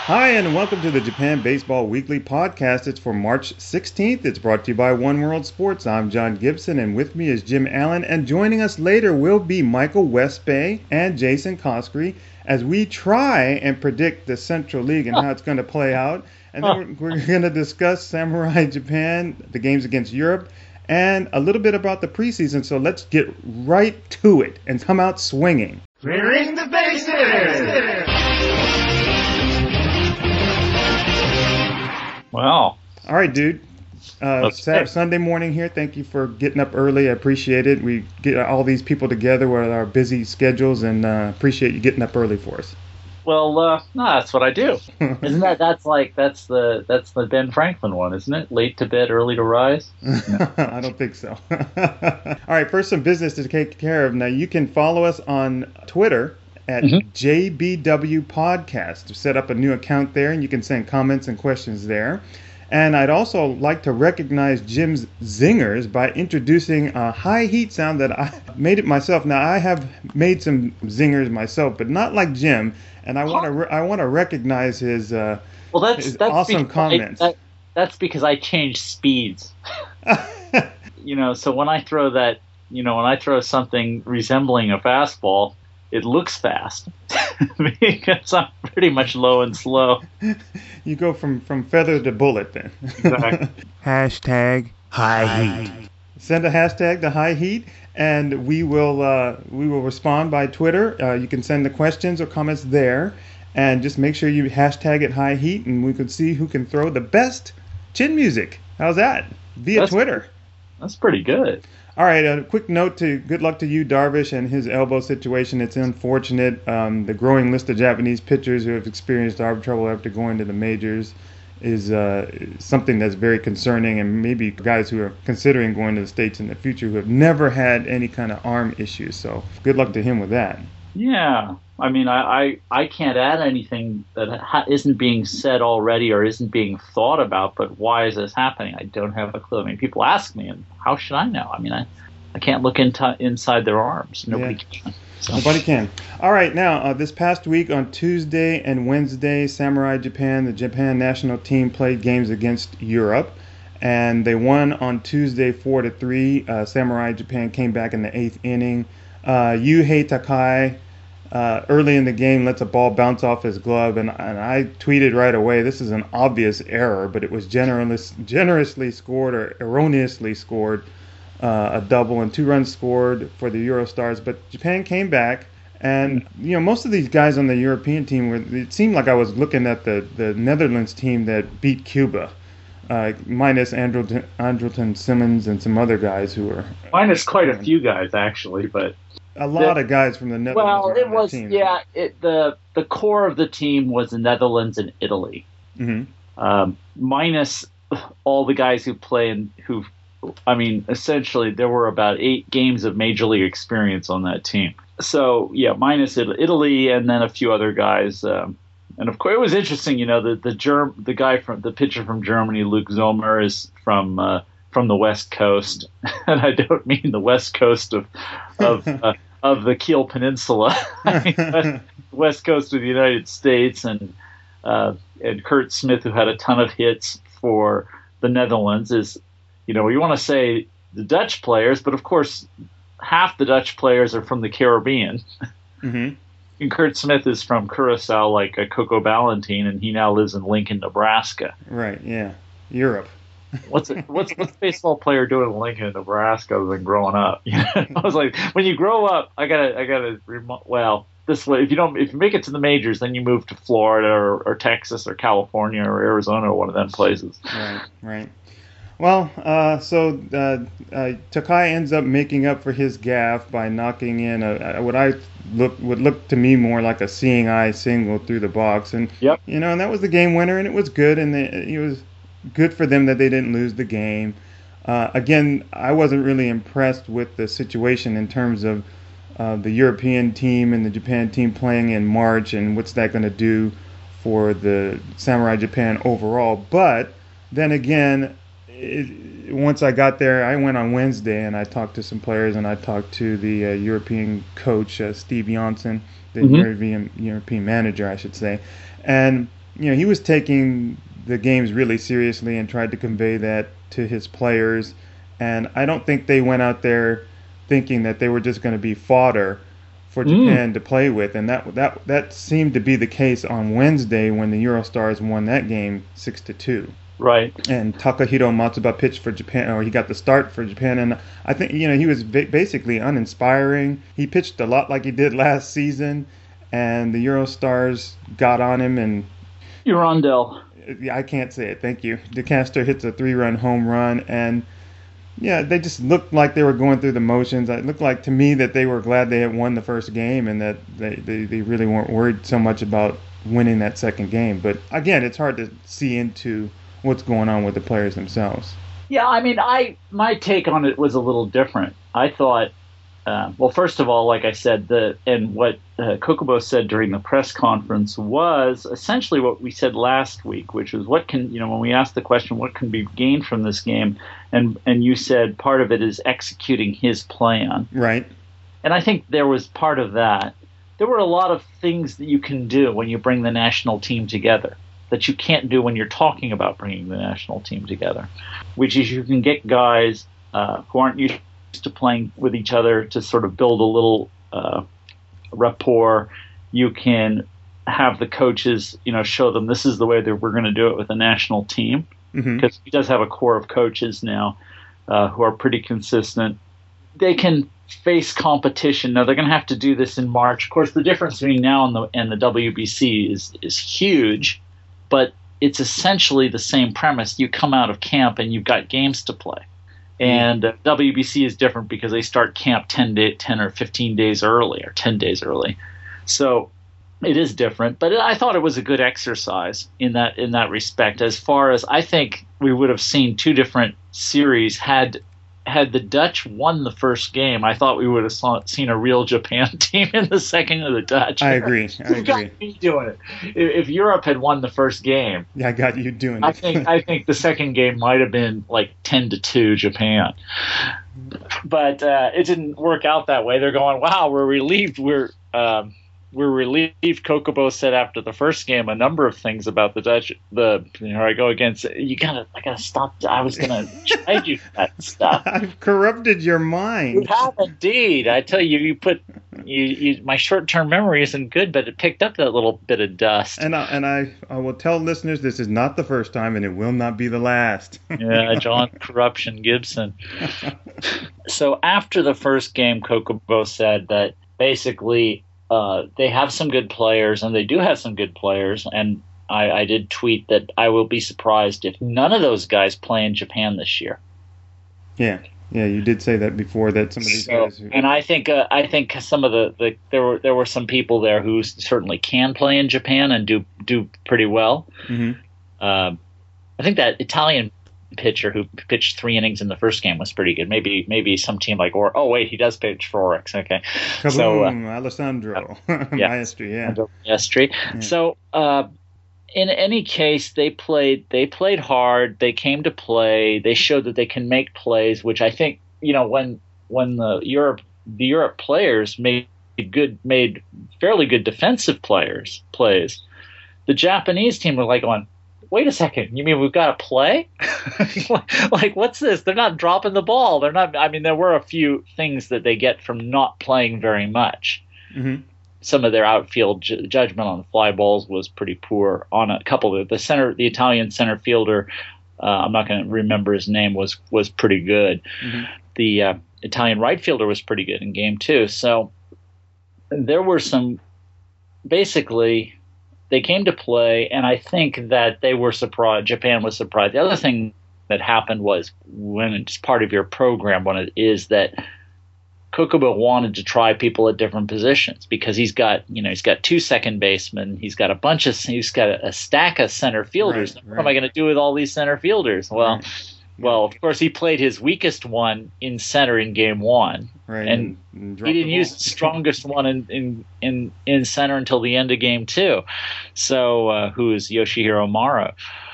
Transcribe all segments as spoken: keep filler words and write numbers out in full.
Hi, and welcome to the Japan Baseball Weekly Podcast. It's for March sixteenth. It's brought to you by One World Sports. I'm John Gibson, and with me is Jim Allen. And joining us later will be Michael Westbay and Jason Coskery as we try and predict the Central League and how it's going to play out. And then we're, we're going to discuss Samurai Japan, the games against Europe, and a little bit about the preseason. So let's get right to it and come out swinging. Clearing the bases! Wow. All right, dude. Uh, Saturday, Sunday morning here. Thank you for getting up early. I appreciate it. We get all these people together with our busy schedules, and uh, appreciate you getting up early for us. Well, uh, no, that's what I do. Isn't that that's like that's the that's the Ben Franklin one, isn't it? Late to bed, early to rise. No. I don't think so. All right, first some business to take care of. Now you can follow us on Twitter at mm-hmm. J B W Podcast. Set up a new account there, and you can send comments and questions there. And I'd also like to recognize Jim's zingers by introducing a high heat sound that I made it myself. Now I have made some zingers myself, but not like Jim. And I want to re- I want to recognize his uh, well, that's, his that's awesome comments. I, that, that's because I changed speeds. You know, so when I throw that, you know, when I throw something resembling a fastball, it looks fast because I'm pretty much low and slow. You go from, from feather to bullet then. Exactly. Hashtag high heat. Send a hashtag to high heat, and we will uh, we will respond by Twitter. Uh, you can send the questions or comments there, and just make sure you hashtag it high heat, and we can see who can throw the best chin music. How's that? Via that's, Twitter. That's pretty good. All right, a quick note to good luck to you, Darvish, and his elbow situation. It's unfortunate. Um, the growing list of Japanese pitchers who have experienced arm trouble after going to the majors is uh, something that's very concerning, and maybe guys who are considering going to the States in the future who have never had any kind of arm issues. So good luck to him with that. Yeah. I mean, I, I, I can't add anything that ha- isn't being said already or isn't being thought about, but why is this happening? I don't have a clue. I mean, people ask me, and how should I know? I mean, I, I can't look into, inside their arms. Nobody yeah. can. So. Nobody can. All right, now, uh, this past week on Tuesday and Wednesday, Samurai Japan, the Japan national team, played games against Europe, and they won on Tuesday four to three. Uh, Samurai Japan came back in the eighth inning. Uh, Yuhei Takai, uh, early in the game, lets a ball bounce off his glove, and, and I tweeted right away, this is an obvious error, but it was generous, generously scored or erroneously scored. Uh, a double and two runs scored for the Eurostars, but Japan came back, and you know most of these guys on the European team were. It seemed like I was looking at the, the Netherlands team that beat Cuba, uh, minus Andrelton, Andrelton Simmons and some other guys who were. Minus quite a few guys actually, but a lot the, of guys from the Netherlands. Well, it on was that team. yeah. It, the the core of the team was the Netherlands and Italy, mm-hmm. um, minus all the guys who play and who. I mean, essentially, there were about eight games of major league experience on that team. So, yeah, minus Italy and then a few other guys. Um, and of course, it was interesting. You know, the the Germ, the guy from the pitcher from Germany, Luke Zomer, is from uh, from the West Coast, and I don't mean the West Coast of of uh, of the Kiel Peninsula, I mean, west, West Coast of the United States, and uh, and Kurt Smith, who had a ton of hits for the Netherlands, is. You know, you want to say the Dutch players, but of course, half the Dutch players are from the Caribbean. Mm-hmm. And Kurt Smith is from Curacao, like a Coco Ballantine, and he now lives in Lincoln, Nebraska. Right, yeah. Europe. What's a, what's what's a baseball player doing in Lincoln, Nebraska, other than growing up? You know? I was like, when you grow up, I gotta, I gotta. Remo- well, this way, if you don't, if you make it to the majors, then you move to Florida or, or Texas or California or Arizona or one of them places. Right, right. Well, uh, so uh, uh, Takai ends up making up for his gaffe by knocking in a, a what I look would look to me more like a seeing eye single through the box, and yep. you know, and that was the game winner, and it was good, and they, it was good for them that they didn't lose the game. Uh, again, I wasn't really impressed with the situation in terms of uh, the European team and the Japan team playing in March, and what's that going to do for the Samurai Japan overall. But then again. It, once I got there, I went on Wednesday and I talked to some players, and I talked to the uh, European coach, uh, Steve Janssen, the mm-hmm. European European manager, I should say. And you know, he was taking the games really seriously and tried to convey that to his players. And I don't think they went out there thinking that they were just going to be fodder for Mm, Japan to play with. And that that that seemed to be the case on Wednesday when the Eurostars won that game six to two. right. And Takahiro Matsuba pitched for Japan, or he got the start for Japan. And I think, you know, he was ba- basically uninspiring. He pitched a lot like he did last season, and the Eurostars got on him. And Urundell. yeah, I can't say it. Thank you. DeCaster hits a three-run home run, and yeah, they just looked like they were going through the motions. It looked like to me that they were glad they had won the first game, and that they, they, they really weren't worried so much about winning that second game. But again, it's hard to see into what's going on with the players themselves. Yeah, I mean, I my take on it was a little different. I thought, uh, well, first of all, like I said, the and what uh, Kokubo said during the press conference was essentially what we said last week, which was what can you know when we asked the question, what can be gained from this game, and and you said part of it is executing his plan, Right. and I think there was part of that. There were a lot of things that you can do when you bring the national team together that you can't do when you're talking about bringing the national team together, which is you can get guys uh, who aren't used to playing with each other to sort of build a little uh, rapport. You can have the coaches, you know, show them this is the way that we're going to do it with the national team, Mm-hmm. because he does have a core of coaches now uh, who are pretty consistent. They can face competition. Now they're going to have to do this in March. Of course, the difference between now and the and the W B C is is huge. But it's essentially the same premise. You come out of camp and you've got games to play. And uh, W B C is different because they start camp ten, day, ten or fifteen days early, or ten days early. So it is different. But I thought it was a good exercise in that in that respect. As far as I think we would have seen two different series had had the Dutch won the first game. I thought we would have saw, seen a real Japan team in the second of the Dutch. I agree. I You got agree. me doing it. If, if Europe had won the first game, Yeah, I got you doing I it. think I think the second game might have been like ten to two Japan. But uh, it didn't work out that way. They're going, wow, we're relieved. We're um, we're relieved. Kokobo said after the first game a number of things about the Dutch. The here I go again. You gotta, I gotta stop. I was gonna trade you that stuff. I've corrupted your You mind. have indeed. I tell you, you put you, you. My short-term memory isn't good, but it picked up that little bit of dust. And I, and I, I will tell listeners this is not the first time, and it will not be the last. Yeah, John Corruption Gibson. So after the first game, Kokobo said that basically uh, they have some good players, and they do have some good players. And I, I did tweet that I will be surprised if none of those guys play in Japan this year. Yeah, yeah, you did say that before. That some of these So, guys. Who, and I think uh, I think some of the, the there were there were some people there who certainly can play in Japan and do do pretty well. Mhm. Uh, I think that Italian pitcher who pitched three innings in the first game was pretty good. Maybe maybe some team like or oh wait he does pitch for Oryx. Okay, Kaboom, so uh, Alessandro, yeah. Maestri, yeah. Maestri. Yeah. So uh, in any case, they played they played hard. They came to play. They showed that they can make plays, which I think you know when when the Europe the Europe players made good made fairly good defensive players plays. The Japanese team were like going, wait a second, you mean we've got to play? Like, what's this? They're not dropping the ball. They're not. I mean, there were a few things that they get from not playing very much. Mhm. Some of their outfield ju- judgment on fly balls was pretty poor. On a couple of the center, the Italian center fielder, uh, I'm not going to remember his name, was was pretty good. Mhm. The uh, Italian right fielder was pretty good in game two. So there were some basically. They came to play, and I think that they were surprised. Japan was surprised. The other thing that happened was when it's part of your program, when it is that Kokobo wanted to try people at different positions because he's got, you know, he's got two second basemen, he's got a bunch of, he's got a, a stack of center fielders. Right, what right. am I going to do with all these center fielders? Well, Right. well, of course, he played his weakest one in center in game one. Right, and and drop He the didn't use ball. the strongest one in, in, in, in center until the end of game two. So, uh, who is Yoshihiro Maro.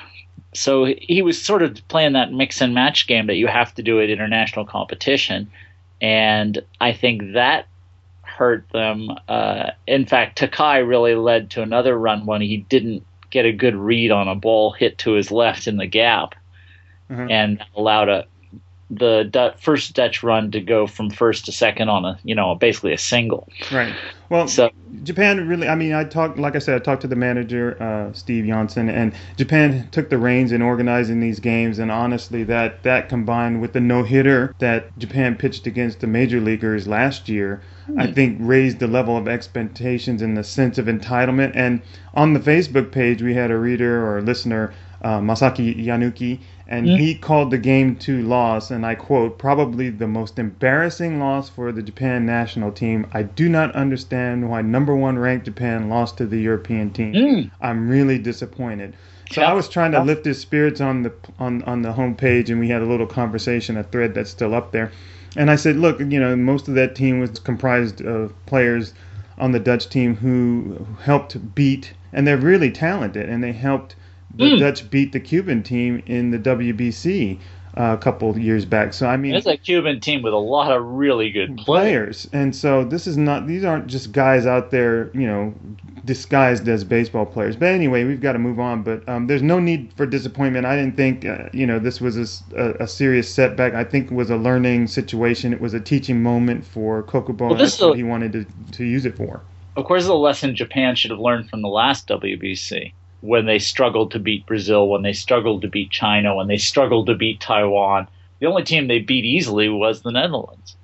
So he was sort of playing that mix and match game that you have to do at international competition. And I think that hurt them. Uh, in fact, Takai really led to another run when he didn't get a good read on a ball hit to his left in the gap, uh-huh. and allowed a the du- first Dutch run to go from first to second on a, you know, basically a single. Right. Well, so Japan really, I mean, I talked, like I said, I talked to the manager, uh, Steve Janssen, and Japan took the reins in organizing these games. And honestly, that, that combined with the no-hitter that Japan pitched against the major leaguers last year, hmm. I think raised the level of expectations and the sense of entitlement. And on the Facebook page, we had a reader or a listener, uh, Masaki Yanuki, and mm. he called the game two loss, and I quote, probably the most embarrassing loss for the Japan national team. I do not understand why number one ranked Japan lost to the European team. Mm. I'm really disappointed. So yeah. I was trying to lift his spirits on the on, on the homepage, and we had a little conversation, a thread that's still up there. And I said, look, you know, most of that team was comprised of players on the Dutch team who helped beat, and they're really talented, and they helped the mm. Dutch beat the Cuban team in the W B C uh, a couple of years back. So I mean, it's a Cuban team with a lot of really good players. players. And so this is not; these aren't just guys out there, you know, disguised as baseball players. But anyway, we've got to move on. But um, there's no need for disappointment. I didn't think, uh, you know, this was a, a serious setback. I think it was a learning situation. It was a teaching moment for Kokubo. Well, that's what a, he wanted to to use it for. Of course, it's a lesson Japan should have learned from the last W B C. When they struggled to beat Brazil, when they struggled to beat China, when they struggled to beat Taiwan. The only team they beat easily was the Netherlands,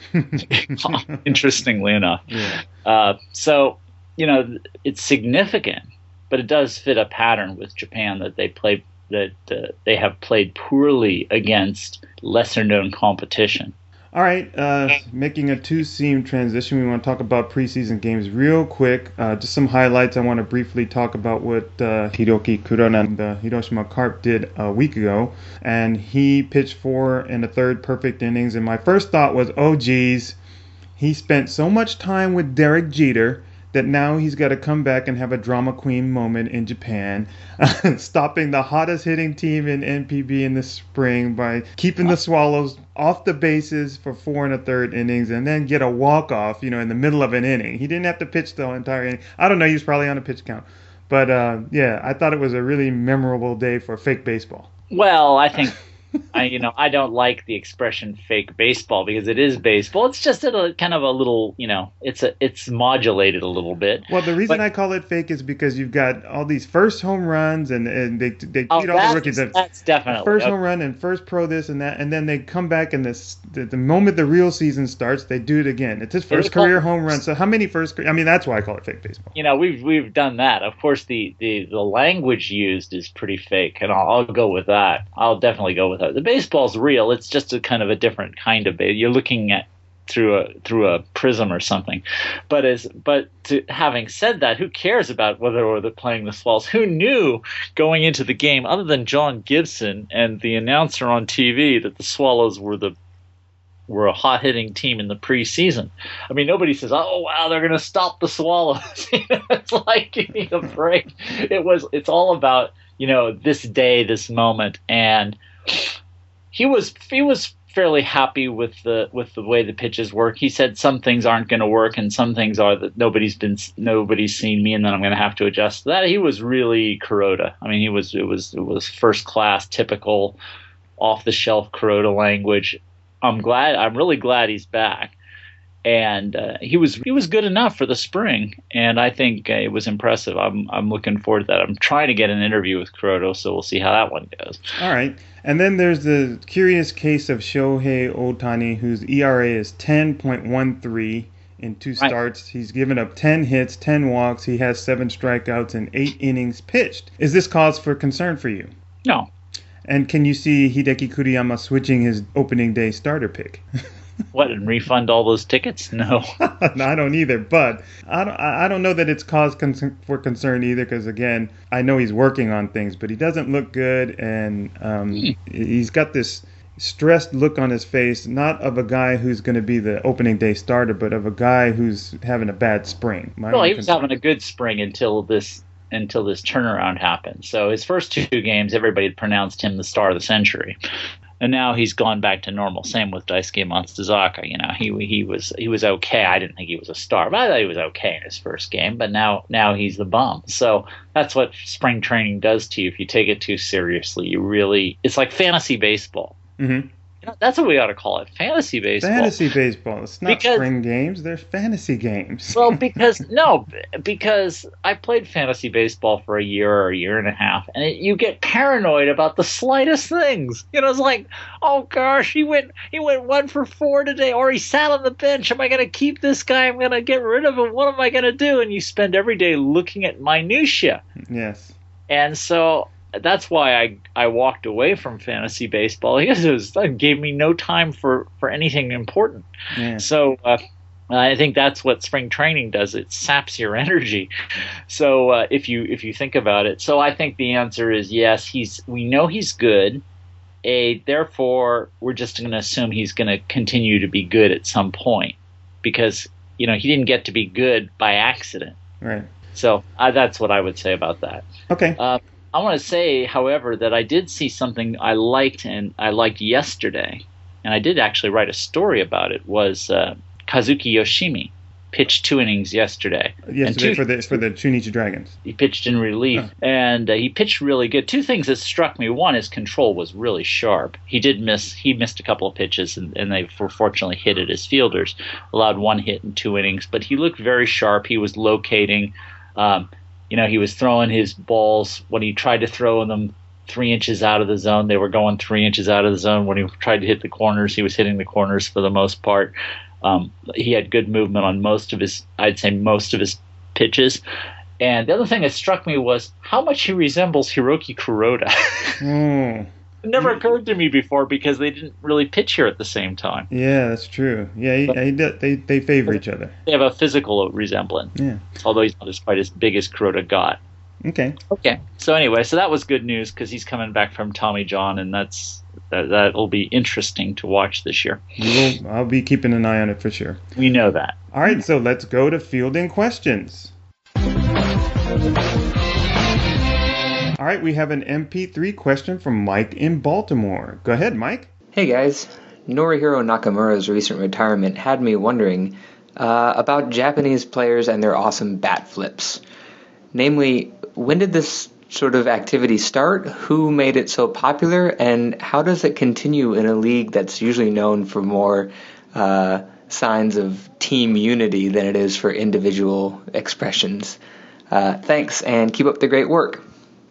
interestingly enough. Yeah. Uh, so, you know, it's significant, but it does fit a pattern with Japan that they play that uh, they have played poorly against lesser-known competition. All right, uh, making a two-seam transition, we want to talk about preseason games real quick. Uh, just some highlights. I want to briefly talk about what uh, Hiroki Kurona, the Hiroshima Carp, did a week ago. And he pitched four and a third perfect innings. And my first thought was, oh, geez, he spent so much time with Derek Jeter that now he's got to come back and have a drama queen moment in Japan, uh, stopping the hottest hitting team in N P B in the spring by keeping the Swallows off the bases for four and a third innings and then get a walk-off, you know, in the middle of an inning. He didn't have to pitch the entire inning. I don't know, he was probably on a pitch count. But, uh, yeah, I thought it was a really memorable day for fake baseball. Well, I think... I, you know, I don't like the expression "fake baseball" because it is baseball. It's just a kind of a little, you know, it's a it's modulated a little bit. Well, the reason but, I call it fake is because you've got all these first home runs and, and they they oh, beat all the rookies. That's definitely first okay. home run and first pro this and that, and then they come back and this the, the moment the real season starts, they do it again. It's his first career home run. So how many first? I mean, that's why I call it fake baseball. You know, we've we've done that. Of course, the the, the language used is pretty fake, and I'll, I'll go with that. I'll definitely go with that. The baseball's real. It's just a kind of a different kind of base. You're looking at through a through a prism or something. But as but to, having said that, who cares about whether they're playing the Swallows? Who knew going into the game, other than John Gibson and the announcer on T V, that the Swallows were the were a hot hitting team in the preseason? I mean, nobody says, "Oh wow, they're going to stop the Swallows." It's like give me a break. It was. It's all about, you know, this day, this moment, and. He was he was fairly happy with the with the way the pitches work. He said some things aren't going to work and some things are that nobody's been nobody's seen me and then I'm going to have to adjust to that. He was really Kuroda. I mean, he was it was it was first class, typical, off the shelf Kuroda language. I'm glad. I'm really glad he's back. And uh, he was he was good enough for the spring, and I think uh, it was impressive. I'm I'm looking forward to that. I'm trying to get an interview with Kuroda, so we'll see how that one goes. All right, and then there's the curious case of Shohei Ohtani, whose E R A is ten point one three in two starts. Right. He's given up ten hits, ten walks. He has seven strikeouts and eight innings pitched. Is this cause for concern for you? No. And can you see Hideki Kuriyama switching his opening day starter pick? What, and refund all those tickets? No. No, I don't either. But I don't, I don't know that it's cause con- for concern either because, again, I know he's working on things, but he doesn't look good. And um, mm. he's got this stressed look on his face, not of a guy who's going to be the opening day starter, but of a guy who's having a bad spring. My well, he was concern. having a good spring until this until this turnaround happened. So his first two games, everybody had pronounced him the star of the century. And now he's gone back to normal. Same with Daisuke Matsuzaka. You know, he he was he was okay. I didn't think he was a star, but I thought he was okay in his first game. But now now he's the bum. So that's what spring training does to you. If you take it too seriously, you really it's like fantasy baseball. Mm-hmm. You know, that's what we ought to call it, fantasy baseball. Fantasy baseball. It's not because, spring games. They're fantasy games. Well, because no, because I played fantasy baseball for a year or a year and a half, and it, you get paranoid about the slightest things. You know, it's like, oh gosh, he went he went one for four today, or he sat on the bench. Am I going to keep this guy? I'm going to get rid of him. What am I going to do? And you spend every day looking at minutia. Yes. And so that's why I, I walked away from fantasy baseball, because it, was, it gave me no time for, for anything important. Yeah. So uh, I think that's what spring training does. It saps your energy. So uh, if you if you think about it, so I think the answer is yes. He's we know he's good. A therefore we're just going to assume he's going to continue to be good at some point, because you know he didn't get to be good by accident. Right. So uh, that's what I would say about that. Okay. Uh, I want to say, however, that I did see something I liked, and I liked yesterday, and I did actually write a story about it, was uh, Kazuki Yoshimi pitched two innings yesterday. Yesterday two, for the for the Chunichi Dragons. He pitched in relief, oh. and uh, he pitched really good. Two things that struck me. One, his control was really sharp. He did miss He missed a couple of pitches, and, and they were fortunately hit at his fielders, allowed one hit in two innings, but he looked very sharp. He was locating um, You know, he was throwing his balls when he tried to throw them three inches out of the zone. They were going three inches out of the zone. When he tried to hit the corners, he was hitting the corners for the most part. Um, he had good movement on most of his, I'd say most of his pitches. And the other thing that struck me was how much he resembles Hiroki Kuroda. mm. It never occurred to me before because they didn't really pitch here at the same time. Yeah, that's true. Yeah, he, he, they they favor each other. They have a physical resemblance. Yeah. Although he's not as quite as big as Kuroda got. Okay. Okay. So anyway, so that was good news because he's coming back from Tommy John, and that's that that'll be interesting to watch this year. Will, I'll be keeping an eye on it for sure. We know that. All right, so let's go to fielding questions. All right, we have an M P three question from Mike in Baltimore. Go ahead, Mike. Hey, guys. Norihiro Nakamura's recent retirement had me wondering uh, about Japanese players and their awesome bat flips. Namely, when did this sort of activity start? Who made it so popular? And how does it continue in a league that's usually known for more uh, signs of team unity than it is for individual expressions? Uh, thanks, and keep up the great work.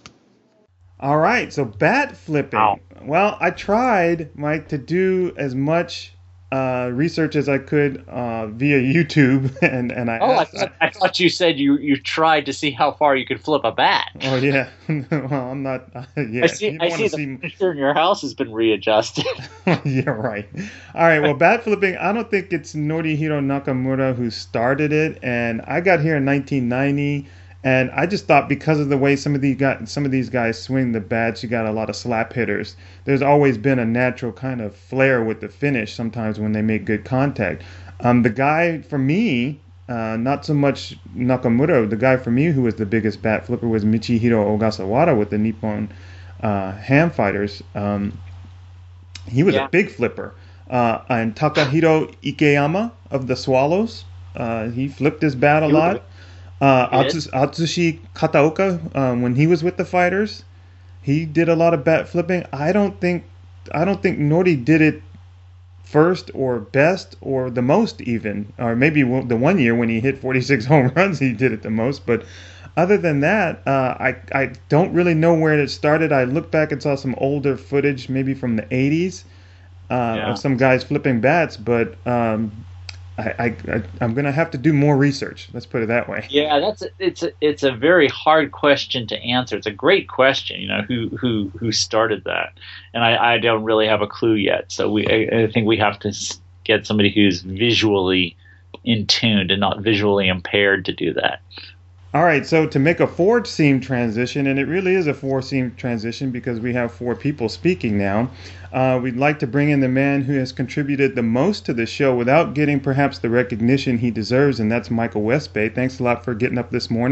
All right, so bat flipping. Wow. Well, I tried, Mike, to do as much uh, research as I could uh, via YouTube, and and I. Oh, asked, I, thought, I thought you said you, you tried to see how far you could flip a bat. Oh yeah, well I'm not. Uh, yeah, I see. I see the see... furniture in your house has been readjusted. Yeah, right. All right. Well, bat flipping. I don't think it's Norihiro Nakamura who started it, and I got here in nineteen ninety. And I just thought because of the way some of these guys, some of these guys swing the bats, you got a lot of slap hitters. There's always been a natural kind of flair with the finish sometimes when they make good contact. Um, the guy for me, uh, not so much Nakamura, the guy for me who was the biggest bat flipper was Michihiro Ogasawara with the Nippon uh, Ham Fighters. Um, he was yeah. a big flipper. Uh, and Takahiro Ikeyama of the Swallows, uh, he flipped his bat a lot. Uh, Atsushi Kataoka, um, when he was with the Fighters, he did a lot of bat flipping. I don't think, I don't think Nori did it first or best or the most even, or maybe the one year when he hit forty-six home runs, he did it the most. But other than that, uh, I I don't really know where it started. I looked back and saw some older footage, maybe from the eighties, uh, yeah. of some guys flipping bats, but. Um, I, I, I'm going to have to do more research. Let's put it that way. Yeah, that's a, it's a, it's a very hard question to answer. It's a great question, you know, who who who started that, and I, I don't really have a clue yet. So we I, I think we have to get somebody who's visually in tuned and not visually impaired to do that. All right, so to make a four-seam transition, and it really is a four-seam transition because we have four people speaking now, uh, we'd like to bring in the man who has contributed the most to the show without getting perhaps the recognition he deserves, and that's Michael Westbay. Thanks a lot for getting up this morning.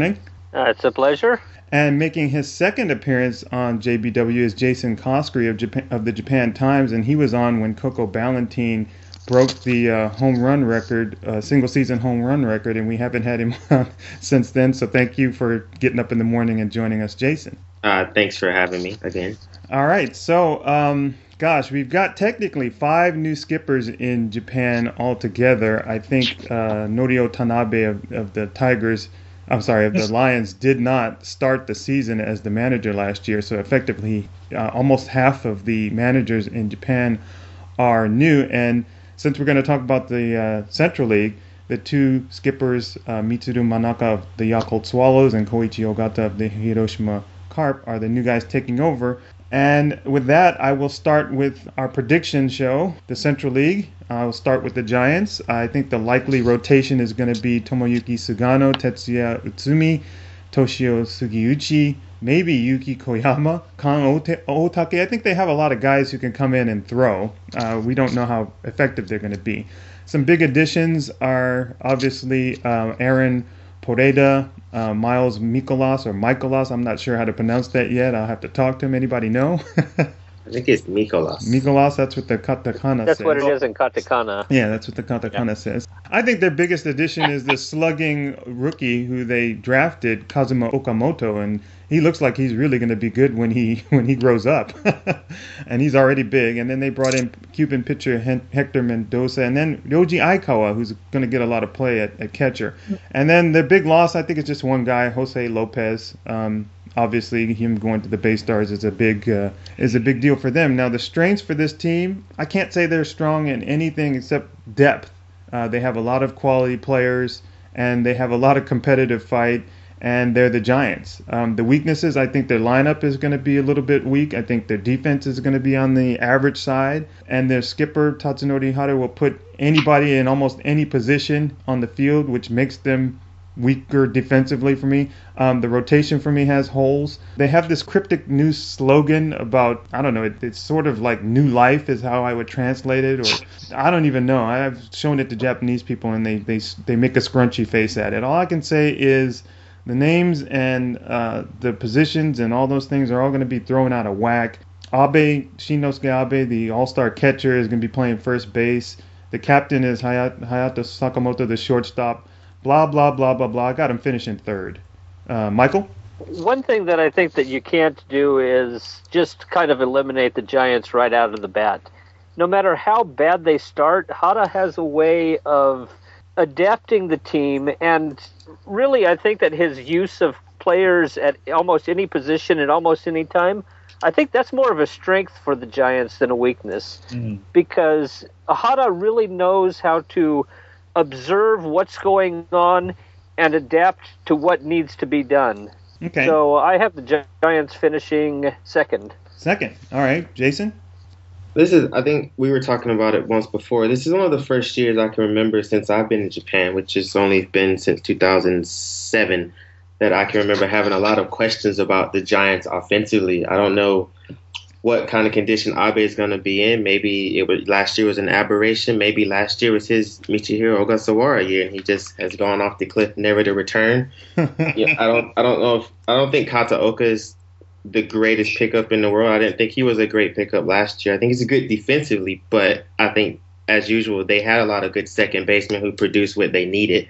Uh, it's a pleasure. And making his second appearance on J B W is Jason Koskri of Japan, of the Japan Times, and he was on when Coco Ballantine broke the uh, home run record, uh, single season home run record, and we haven't had him on since then. So thank you for getting up in the morning and joining us, Jason. Uh, thanks for having me again. All right, so um, gosh, we've got technically five new skippers in Japan altogether. I think uh, Norio Tanabe of, of the Tigers. I'm sorry, of the Lions did not start the season as the manager last year, so effectively uh, almost half of the managers in Japan are new. And since we're going to talk about the uh, Central League, the two skippers, uh, Mitsuru Manaka of the Yakult Swallows and Koichi Ogata of the Hiroshima Carp, are the new guys taking over. And with that, I will start with our prediction show, the Central League. I'll start with the Giants. I think the likely rotation is going to be Tomoyuki Sugano, Tetsuya Utsumi, Toshio Sugiuchi, maybe Yuki Koyama, Kan Ote- Otake. I think they have a lot of guys who can come in and throw. Uh, we don't know how effective they're going to be. Some big additions are obviously uh, Aaron Poreda, uh, Miles Mikolas or Michaelas. I'm not sure how to pronounce that yet. I'll have to talk to him. Anybody know? I think it's Mikolas. Mikolas, that's what the katakana That's says. what it is in katakana. Yeah, that's what the katakana yeah. says. I think their biggest addition is the slugging rookie who they drafted, Kazuma Okamoto, and he looks like he's really going to be good when he when he grows up. And he's already big. And then they brought in Cuban pitcher Hector Mendoza, and then Ryoji Aikawa, who's going to get a lot of play at, at catcher. And then the big loss, I think it's just one guy, Jose Lopez. Um, Obviously, him going to the Bay Stars is a big uh, is a big deal for them. Now, the strengths for this team, I can't say they're strong in anything except depth. Uh, they have a lot of quality players, and they have a lot of competitive fight, and they're the Giants. Um, the weaknesses, I think their lineup is going to be a little bit weak. I think their defense is going to be on the average side, and their skipper, Tatsunori Hara, will put anybody in almost any position on the field, which makes them weaker defensively for me. Um, the rotation for me has holes. They have this cryptic new slogan about, I don't know, it, it's sort of like new life is how I would translate it, or I don't even know. I've shown it to Japanese people and they, they, they make a scrunchy face at it. All I can say is the names and uh, the positions and all those things are all going to be thrown out of whack. Abe, Shinosuke Abe, the all-star catcher, is going to be playing first base. The captain is Hayato, Hayato Sakamoto, the shortstop. Blah, blah, blah, blah, blah. I got him finishing third. Uh, Michael? One thing that I think that you can't do is just kind of eliminate the Giants right out of the bat. No matter how bad they start, Hara has a way of adapting the team, and really I think that his use of players at almost any position at almost any time, I think that's more of a strength for the Giants than a weakness, mm-hmm. because Hara really knows how to observe what's going on and adapt to what needs to be done. Okay. So I have the Giants finishing second. Second. All right. Jason? This is, I think we were talking about it once before. This is one of the first years I can remember since I've been in Japan, which has only been since two thousand seven, that I can remember having a lot of questions about the Giants offensively. I don't know what kind of condition Abe is going to be in. Maybe it was last year was an aberration. Maybe last year was his Michihiro Ogasawara year, and he just has gone off the cliff, never to return. yeah, I don't, I don't know if I don't think Kataoka is the greatest pickup in the world. I didn't think he was a great pickup last year. I think he's a good defensively, but I think as usual they had a lot of good second basemen who produced what they needed.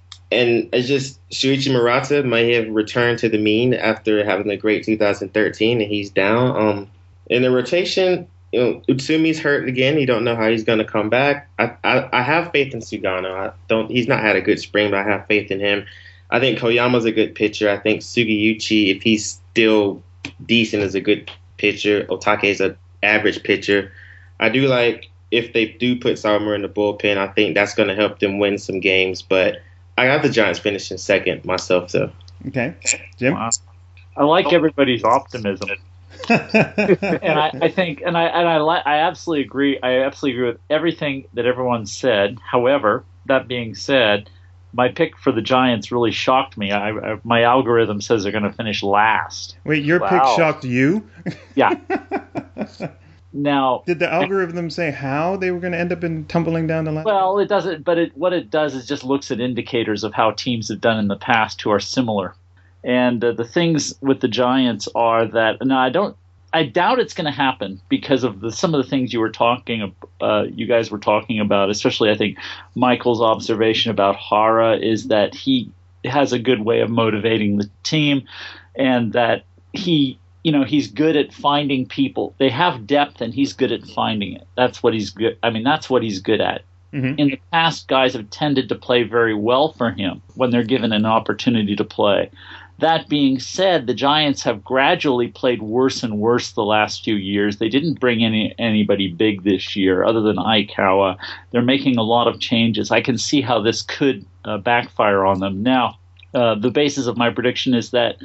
And it's just Shuichi Murata may have returned to the mean after having a great two thousand thirteen, and he's down. Um, In the rotation, you know, Utsumi's hurt again. You don't know how he's going to come back. I, I I have faith in Sugano. I don't. He's not had a good spring, but I have faith in him. I think Koyama's a good pitcher. I think Sugiuchi, if he's still decent, is a good pitcher. Otake is an average pitcher. I do like if they do put Sawamura in the bullpen. I think that's going to help them win some games. But I got the Giants finishing second myself, though. Okay, Jim. Wow. I like everybody's optimism. and I, I think, and I and I, li- I absolutely agree. I absolutely agree with everything that everyone said. However, that being said, my pick for the Giants really shocked me. I, I, my algorithm says they're going to finish last. Wait, your wow. pick shocked you? Yeah. Now, did the algorithm say how they were going to end up in tumbling down the line? Well, it doesn't. But it, what it does is just looks at indicators of how teams have done in the past who are similar. And uh, the things with the Giants are that now I don't, I doubt it's going to happen because of the, some of the things you were talking, uh, you guys were talking about. Especially, I think Michael's observation about Hara is that he has a good way of motivating the team, and that he, you know, he's good at finding people. They have depth, and he's good at finding it. That's what he's good. I mean, that's what he's good at. Mm-hmm. In the past, guys have tended to play very well for him when they're given an opportunity to play. That being said, the Giants have gradually played worse and worse the last few years. They didn't bring any anybody big this year other than Aikawa. They're making a lot of changes. I can see how this could uh, backfire on them. Now, uh, the basis of my prediction is that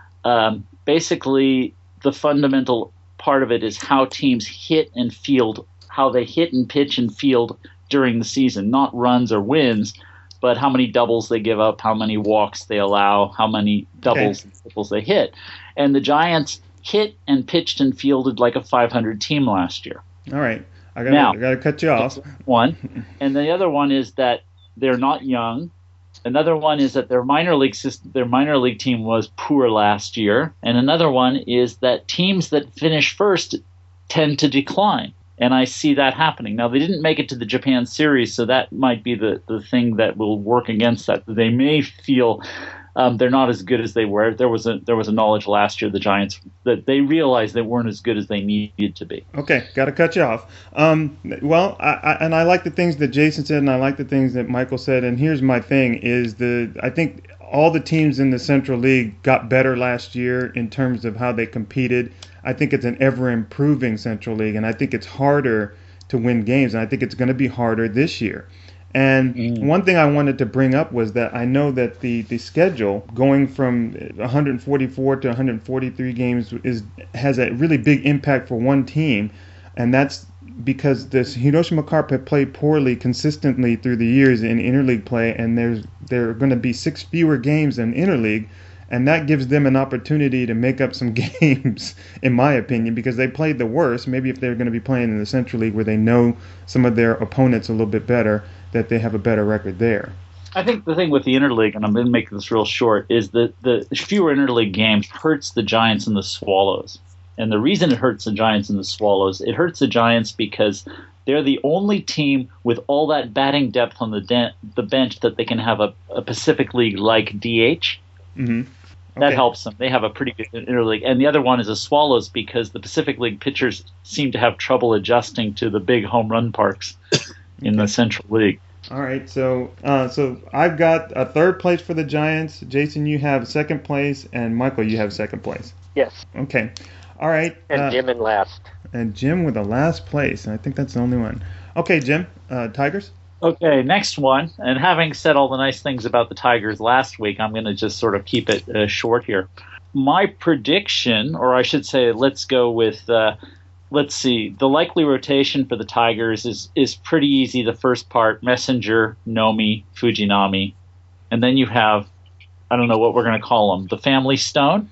um, basically the fundamental part of it is how teams hit and field, how they hit and pitch and field during the season, not runs or wins, but how many doubles they give up, how many walks they allow, how many doubles okay. and triples they hit. And the Giants hit and pitched and fielded like a five hundred team last year. All right. I got now, I got to cut you off. One. And the other one is that they're not young. Another one is that their minor league system, their minor league team was poor last year. And another one is that teams that finish first tend to decline. And I see that happening. Now, they didn't make it to the Japan series, so that might be the, the thing that will work against that. They may feel um, they're not as good as they were. There was a there was a knowledge last year, the Giants, that they realized they weren't as good as they needed to be. Okay, got to cut you off. Um, well, I, I, and I like the things that Jason said, and I like the things that Michael said. And here's my thing: is the I think all the teams in the Central League got better last year in terms of how they competed. I think it's an ever-improving Central League, and I think it's harder to win games, and I think it's going to be harder this year. And mm. one thing I wanted to bring up was that I know that the, the schedule going from one forty-four to one forty-three games is has a really big impact for one team, and that's because the Hiroshima Carp have played poorly consistently through the years in interleague play, and there's there are going to be six fewer games in interleague. And that gives them an opportunity to make up some games, in my opinion, because they played the worst. Maybe if they're going to be playing in the Central League where they know some of their opponents a little bit better, that they have a better record there. I think the thing with the interleague, and I'm going to make this real short, is that the fewer interleague games hurts the Giants and the Swallows. And the reason it hurts the Giants and the Swallows, it hurts the Giants because they're the only team with all that batting depth on the de- the bench that they can have a, a Pacific League-like D H. Mm-hmm. That okay. helps them. They have a pretty good interleague. And the other one is the Swallows because the Pacific League pitchers seem to have trouble adjusting to the big home run parks in okay. the Central League. All right. So uh, so I've got a third place for the Giants. Jason, you have second place. And Michael, you have second place. Yes. Okay. All right. And uh, Jim in last. And Jim with the last place. And I think that's the only one. Okay, Jim. Uh, Tigers? Okay, next one. And having said all the nice things about the Tigers last week, I'm going to just sort of keep it uh, short here. My prediction, or I should say, let's go with, uh, let's see, the likely rotation for the Tigers is, is pretty easy. The first part, Messenger, Nomi, Fujinami. And then you have, I don't know what we're going to call them, the Family Stone.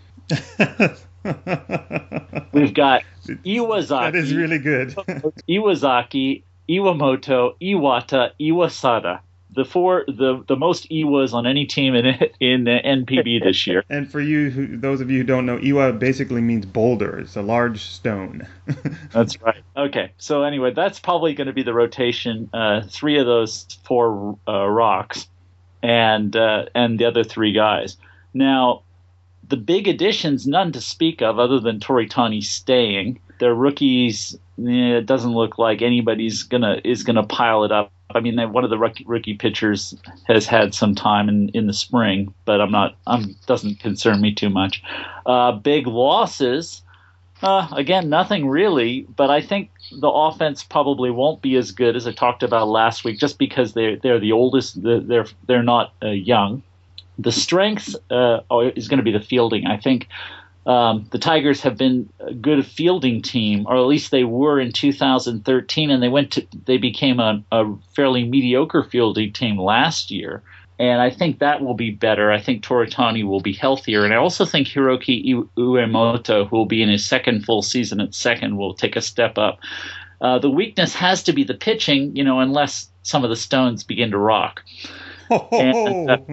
We've got Iwazaki. That is really good. Iwazaki, Iwamoto, Iwata, Iwasada. The four, the, the most Iwas on any team in in N P B this year. And for you, who, those of you who don't know, Iwa basically means boulder. It's a large stone. That's right. Okay. So anyway, that's probably going to be the rotation. Uh, three of those four uh, rocks, and uh, and the other three guys. Now, the big additions, none to speak of, other than Toritani staying. Their rookies, eh, it doesn't look like anybody's gonna is gonna pile it up. I mean, one of the rookie, rookie pitchers has had some time in, in the spring, but I'm not. I'm doesn't concern me too much. Uh, big losses, uh, again, nothing really. But I think the offense probably won't be as good as I talked about last week, just because they're they're the oldest. They're they're not uh, young. The strength uh, is going to be the fielding. I think. Um, the Tigers have been a good fielding team, or at least they were in two thousand thirteen, and they went to they became a, a fairly mediocre fielding team last year. And I think that will be better. I think Toritani will be healthier, and I also think Hiroki Uemoto, who will be in his second full season at second, will take a step up. Uh, the weakness has to be the pitching, you know, unless some of the stones begin to rock. And, uh,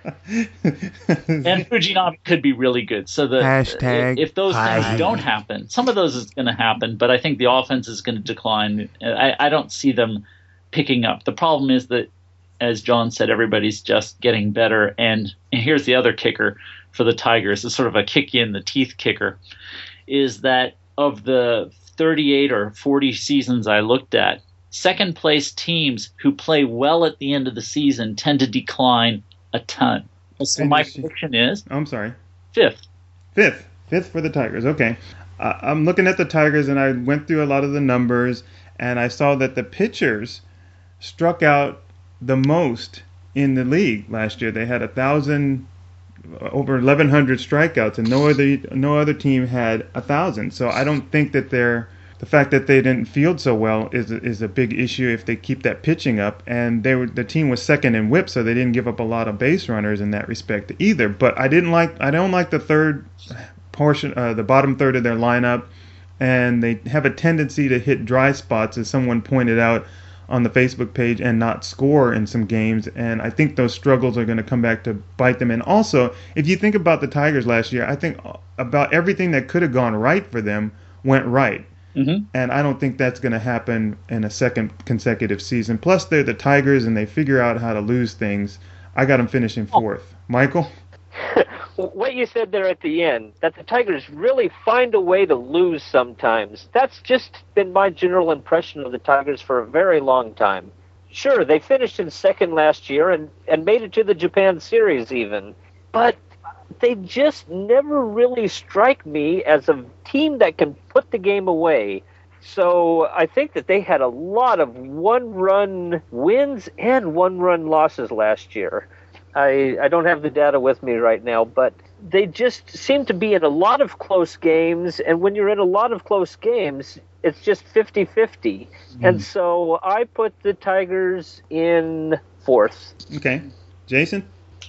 and Fujinami could be really good. So the Hashtag if those hi. things don't happen, some of those is going to happen, but I think the offense is going to decline. I, I don't see them picking up. The problem is that, as John said, everybody's just getting better. And, and here's the other kicker for the Tigers, is sort of a kick you in the teeth kicker, is that of the thirty-eight or forty seasons I looked at, second place teams who play well at the end of the season tend to decline a ton. So my prediction is I'm sorry. Fifth. Fifth. Fifth for the Tigers. Okay. Uh, I'm looking at the Tigers, and I went through a lot of the numbers, and I saw that the pitchers struck out the most in the league last year. They had a thousand, over eleven hundred strikeouts, and no other no other team had a thousand. So I don't think that they're the fact that they didn't field so well is is a big issue if they keep that pitching up. And they were the team was second in WHIP, so they didn't give up a lot of base runners in that respect either. But I didn't like I don't like the third portion, uh, the bottom third of their lineup, and they have a tendency to hit dry spots, as someone pointed out on the Facebook page, and not score in some games. And I think those struggles are going to come back to bite them. And also, if you think about the Tigers last year, I think about everything that could have gone right for them went right. Mm-hmm. And I don't think that's going to happen in a second consecutive season. Plus, they're the Tigers, and they figure out how to lose things. I got them finishing fourth. Michael? What you said there at the end, that the Tigers really find a way to lose sometimes. That's just been my general impression of the Tigers for a very long time. Sure, they finished in second last year and, and made it to the Japan series even. But they just never really strike me as a team that can put the game away. So I think that they had a lot of one-run wins and one-run losses last year. I, I don't have the data with me right now, but they just seem to be in a lot of close games, and when you're in a lot of close games, it's just fifty-fifty. Mm. And so I put the Tigers in fourth. Okay. Jason?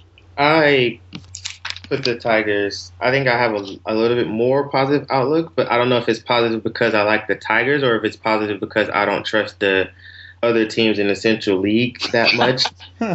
I put the Tigers, I think I have a, a little bit more positive outlook, but I don't know if it's positive because I like the Tigers or if it's positive because I don't trust the other teams in the Central League that much.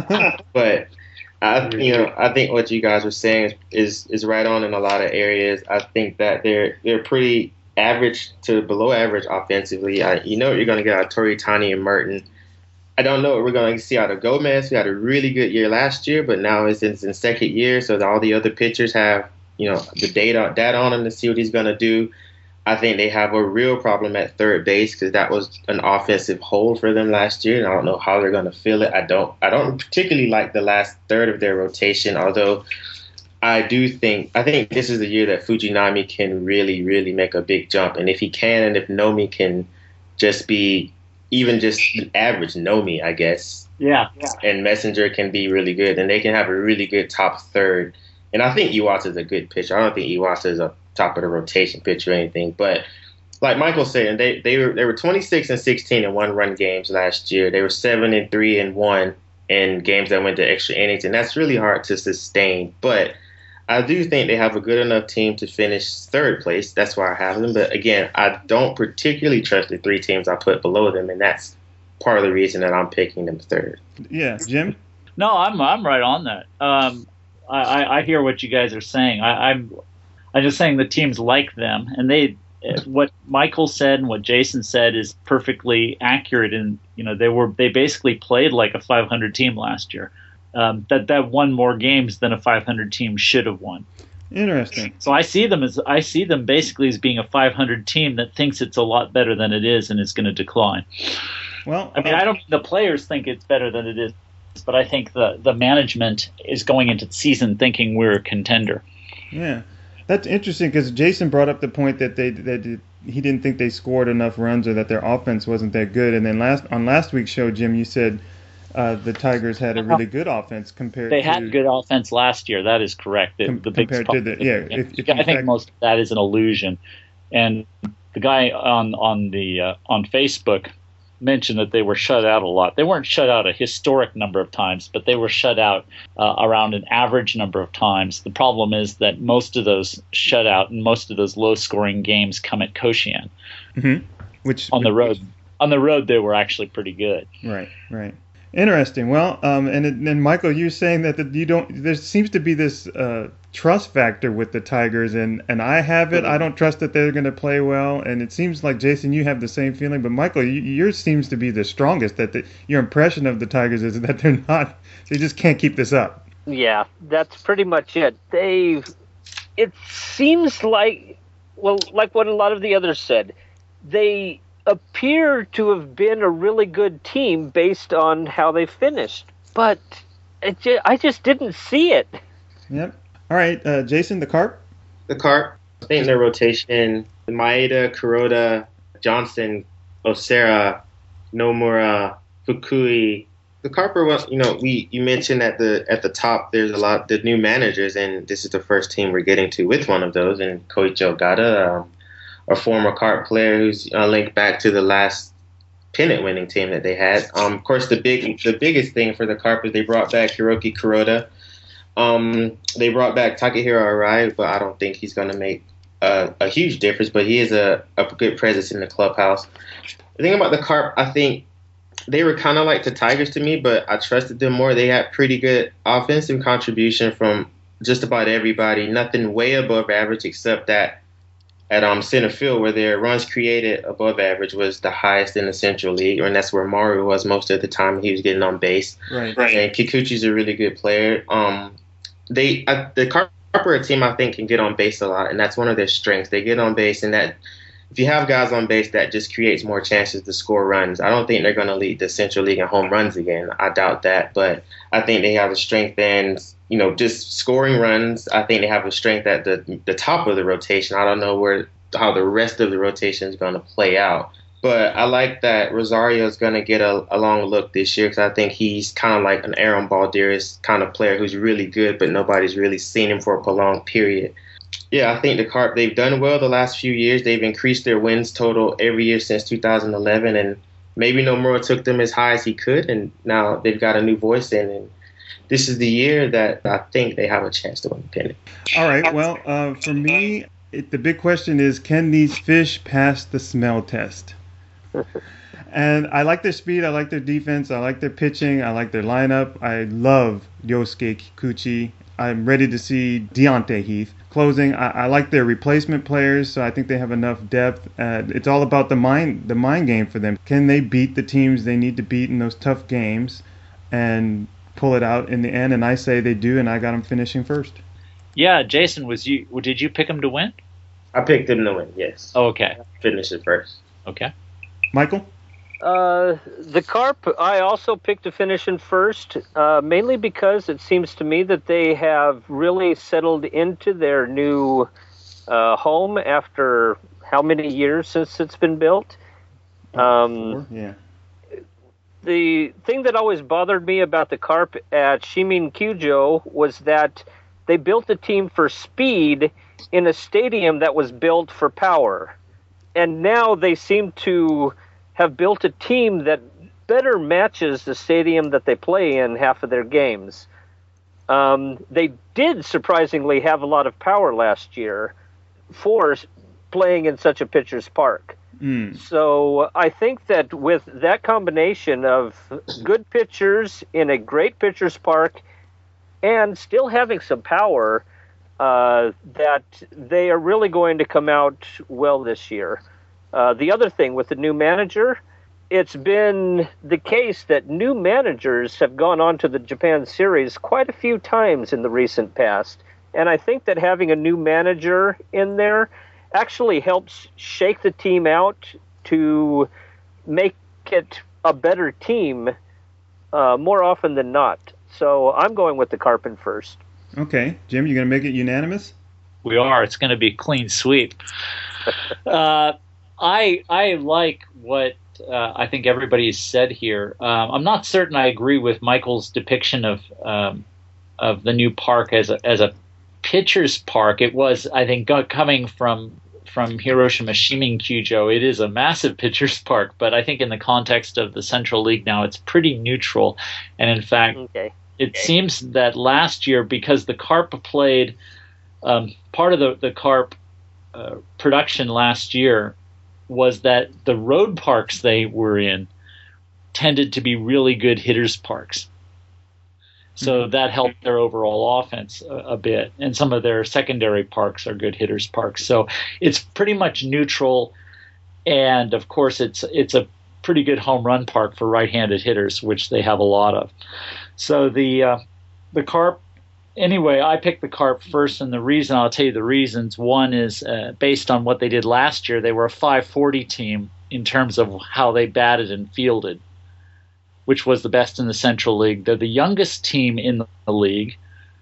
But I, you know, I think what you guys were saying is, is is right on in a lot of areas. I think that they're they're pretty average to below average offensively. I, you know what you're going to get out of Toritani and Merton. I don't know what we're going to see out of Gomez. We had a really good year last year, but now it's in, it's in second year, so all the other pitchers have, you know, the data data on him to see what he's going to do. I think they have a real problem at third base because that was an offensive hole for them last year, and I don't know how they're going to fill it. I don't I don't particularly like the last third of their rotation, although I do think I think this is the year that Fujinami can really, really make a big jump. And if he can, and if Nomi can just be even just an average Nomi, I guess, yeah, yeah, and Messenger can be really good, then they can have a really good top third. And I think Iwasa is a good pitcher. I don't think Iwasa is a top of the rotation pitcher or anything, but like Michael said, they they were they were twenty-six and sixteen in one run games last year. They were seven and three and one in games that went to extra innings, and that's really hard to sustain. But I do think they have a good enough team to finish third place. That's why I have them. But again, I don't particularly trust the three teams I put below them, and that's part of the reason that I'm picking them third. Yeah, Jim? No, I'm I'm right on that. Um, I, I hear what you guys are saying. I, I'm I'm just saying the teams like them, and they what Michael said and what Jason said is perfectly accurate. And you know they were they basically played like a five hundred team last year. Um, that that won more games than a five hundred team should have won. Interesting. So I see them as I see them basically as being a five hundred team that thinks it's a lot better than it is and is going to decline. Well, I mean, uh, I don't. The players think it's better than it is, but I think the the management is going into the season thinking we're a contender. Yeah, that's interesting because Jason brought up the point that they that he didn't think they scored enough runs or that their offense wasn't that good. And then last on last week's show, Jim, you said uh, the Tigers had a really good offense compared. They to, had good offense last year. That is correct. The, com- the big compared to the yeah. If, if I think fact, most of that is an illusion. And the guy on on the uh, on Facebook mentioned that they were shut out a lot. They weren't shut out a historic number of times, but they were shut out uh, around an average number of times. The problem is that most of those shutout and most of those low-scoring games come at Koshian. Mm-hmm. Which on the road, which, on the road they were actually pretty good. Right, right. Interesting. Well, um, and and Michael, you're saying that the, you don't. There seems to be this uh, trust factor with the Tigers, and and I have it. I don't trust that they're going to play well, and it seems like Jason, you have the same feeling. But Michael, you, yours seems to be the strongest. That the, your impression of the Tigers is that they're not. They just can't keep this up. Yeah, that's pretty much it. They. It seems like, well, like what a lot of the others said, they appear to have been a really good team based on how they finished, but it ju- I just didn't see it. Yep. All right, uh, Jason, the Carp? The Carp, I think their rotation, Maeda, Kuroda, Johnson, Osera, Nomura, Fukui. The Carp are, well, you know, we you mentioned at the at the top there's a lot the new managers, and this is the first team we're getting to with one of those, and Koichi Ogata, um, a former Carp player who's uh, linked back to the last pennant-winning team that they had. Um, of course, the big, the biggest thing for the Carp is they brought back Hiroki Kuroda. Um, they brought back Takahiro Arai, but I don't think he's going to make a, a huge difference. But he is a, a good presence in the clubhouse. The thing about the Carp, I think they were kind of like the Tigers to me, but I trusted them more. They had pretty good offensive contribution from just about everybody. Nothing way above average, except that at um, center field, where their runs created above average was the highest in the Central League, and that's where Maru was most of the time. He was getting on base. Right. Right. And Kikuchi's a really good player. Um, they uh, the Carp are a team I think can get on base a lot, and that's one of their strengths. They get on base, and that if you have guys on base, that just creates more chances to score runs. I don't think they're going to lead the Central League in home runs again. I doubt that, but I think they have a strength and, you know, just scoring runs. I think they have a strength at the the top of the rotation. I don't know where how the rest of the rotation is going to play out, but I like that Rosario is going to get a, a long look this year because I think he's kind of like an Aaron Balderas kind of player who's really good, but nobody's really seen him for a prolonged period. Yeah, I think the Carp, they've done well the last few years. They've increased their wins total every year since two thousand eleven, and maybe Nomura took them as high as he could, and now they've got a new voice in, and this is the year that I think they have a chance to win the pennant. All right, well, uh, for me, it, the big question is, can these fish pass the smell test? And I like their speed, I like their defense, I like their pitching, I like their lineup. I love Yosuke Kikuchi. I'm ready to see Deontay Heath. Closing, I, I like their replacement players, so I think they have enough depth. Uh, it's all about the mind, the mind game for them. Can they beat the teams they need to beat in those tough games and pull it out in the end? And I say they do, and I got them finishing first. Yeah, Jason, was you? Did you pick them to win? I picked them to win, yes. Oh, okay. Finish it first. Okay. Michael? Uh, the Carp, I also picked to finish in first, uh, mainly because it seems to me that they have really settled into their new uh, home after how many years since it's been built. Um, yeah. The thing that always bothered me about the Carp at Shimin Kyujo was that they built a team for speed in a stadium that was built for power. And now they seem to have built a team that better matches the stadium that they play in half of their games. Um, they did surprisingly have a lot of power last year for playing in such a pitcher's park. Mm. So I think that with that combination of good pitchers in a great pitcher's park and still having some power, uh, that they are really going to come out well this year. Uh, the other thing with the new manager, it's been the case that new managers have gone on to the Japan series quite a few times in the recent past. And I think that having a new manager in there actually helps shake the team out to make it a better team uh, more often than not. So I'm going with the Carp in first. Okay. Jim, you going to make it unanimous? We are. It's going to be clean sweep. uh, I I like what uh, I think everybody's said here. Um, I'm not certain I agree with Michael's depiction of um, of the new park as a as a pitcher's park. It was, I think, go, coming from from Hiroshima Shimin Kyujo, it is a massive pitcher's park. But I think in the context of the Central League now, it's pretty neutral. And in fact, okay. it okay. seems that last year, because the Carp played um, part of the the Carp uh, production last year was that the road parks they were in tended to be really good hitters' parks. So mm-hmm. that helped their overall offense a, a bit. And some of their secondary parks are good hitters' parks. So it's pretty much neutral. And, of course, it's it's a pretty good home run park for right-handed hitters, which they have a lot of. So the uh, the Carp, anyway, I picked the Carp first, and the reason, I'll tell you the reasons. One is uh, based on what they did last year. They were a five forty team in terms of how they batted and fielded, which was the best in the Central League. They're the youngest team in the league.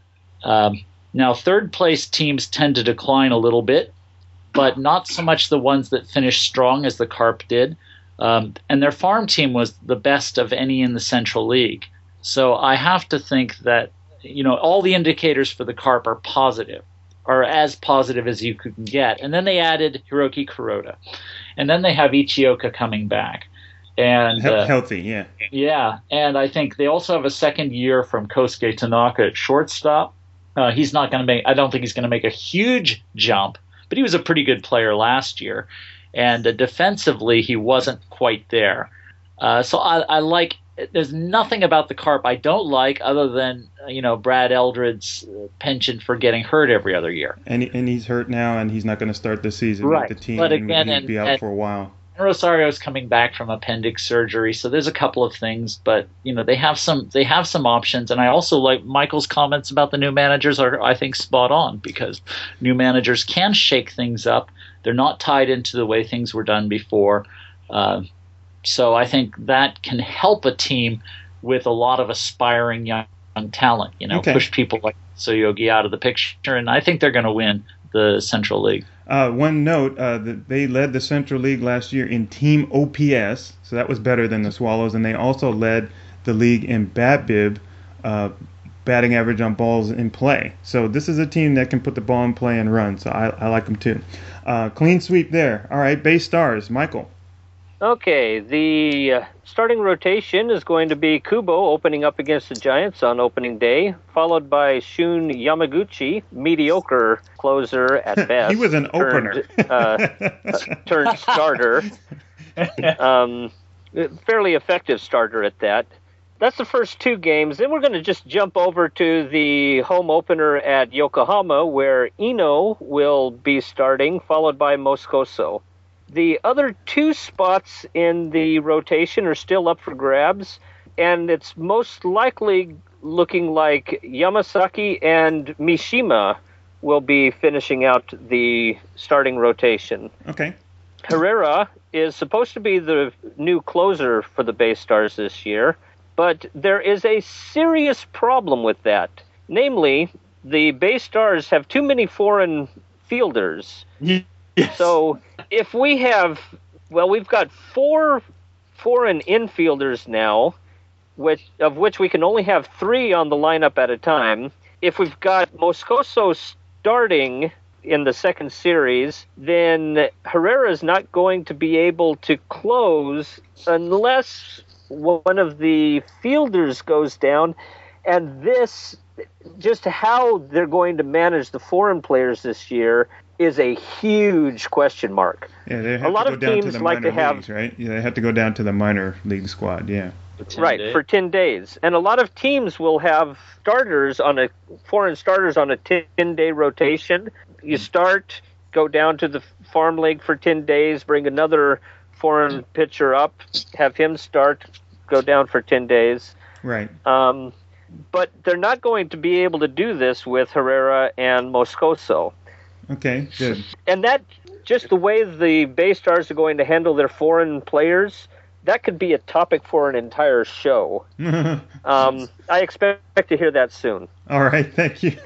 Um, now, third-place teams tend to decline a little bit, but not so much the ones that finished strong as the Carp did. Um, and their farm team was the best of any in the Central League. So I have to think that, you know, all the indicators for the Carp are positive, are as positive as you could get. And then they added Hiroki Kuroda. And then they have Ichioka coming back. And He- uh, Healthy, yeah. Yeah, and I think they also have a second year from Kosuke Tanaka at shortstop. Uh, he's not going to make, I don't think he's going to make a huge jump, but he was a pretty good player last year. And uh, defensively, he wasn't quite there. Uh, so I, I like, there's nothing about the Carp I don't like other than, you know, Brad Eldred's penchant for getting hurt every other year. And and he's hurt now, and he's not going to start the season Right. with the team. But and again, he'll and- be out and- for a while. Rosario's coming back from appendix surgery, so there's a couple of things, but you know they have some they have some options, and I also like Michael's comments about the new managers are I think spot on, because new managers can shake things up. They're not tied into the way things were done before, uh, so I think that can help a team with a lot of aspiring young, young talent. You know, Okay. push people like Soyogi out of the picture, and I think they're going to win the Central League. Uh, one note, uh, that they led the Central League last year in team O P S, so that was better than the Swallows, and they also led the league in BATBIB, uh, batting average on balls in play. So this is a team that can put the ball in play and run, so I, I like them too. Uh, clean sweep there. All right, base stars. Michael. Okay, the uh, starting rotation is going to be Kubo opening up against the Giants on opening day, followed by Shun Yamaguchi, mediocre closer at best. He was an turned, opener. uh, turned starter. Um, fairly effective starter at that. That's the first two games. Then we're going to just jump over to the home opener at Yokohama, where Ino will be starting, followed by Moscoso. The other two spots in the rotation are still up for grabs, and it's most likely looking like Yamasaki and Mishima will be finishing out the starting rotation. Okay. Herrera is supposed to be the new closer for the Bay Stars this year, but there is a serious problem with that. Namely, the Bay Stars have too many foreign fielders. Yes. So if we have, well, we've got four foreign infielders now, which of which we can only have three on the lineup at a time. If we've got Moscoso starting in the second series, then Herrera is not going to be able to close unless one of the fielders goes down. And this, just how they're going to manage the foreign players this year, is a huge question mark. Yeah, they have A lot to go of down to teams the like minor to have- leagues, right? Yeah, they have to go down to the minor league squad. Yeah. Right, day. for ten days. And a lot of teams will have starters on a foreign starters on a ten-day rotation. You start, go down to the farm league for ten days, bring another foreign pitcher up, have him start, go down for ten days. Right. Um, but they're not going to be able to do this with Herrera and Moscoso. Okay. Good. And that, just the way the Bay Stars are going to handle their foreign players, that could be a topic for an entire show. Um, I expect to hear that soon. All right. Thank you.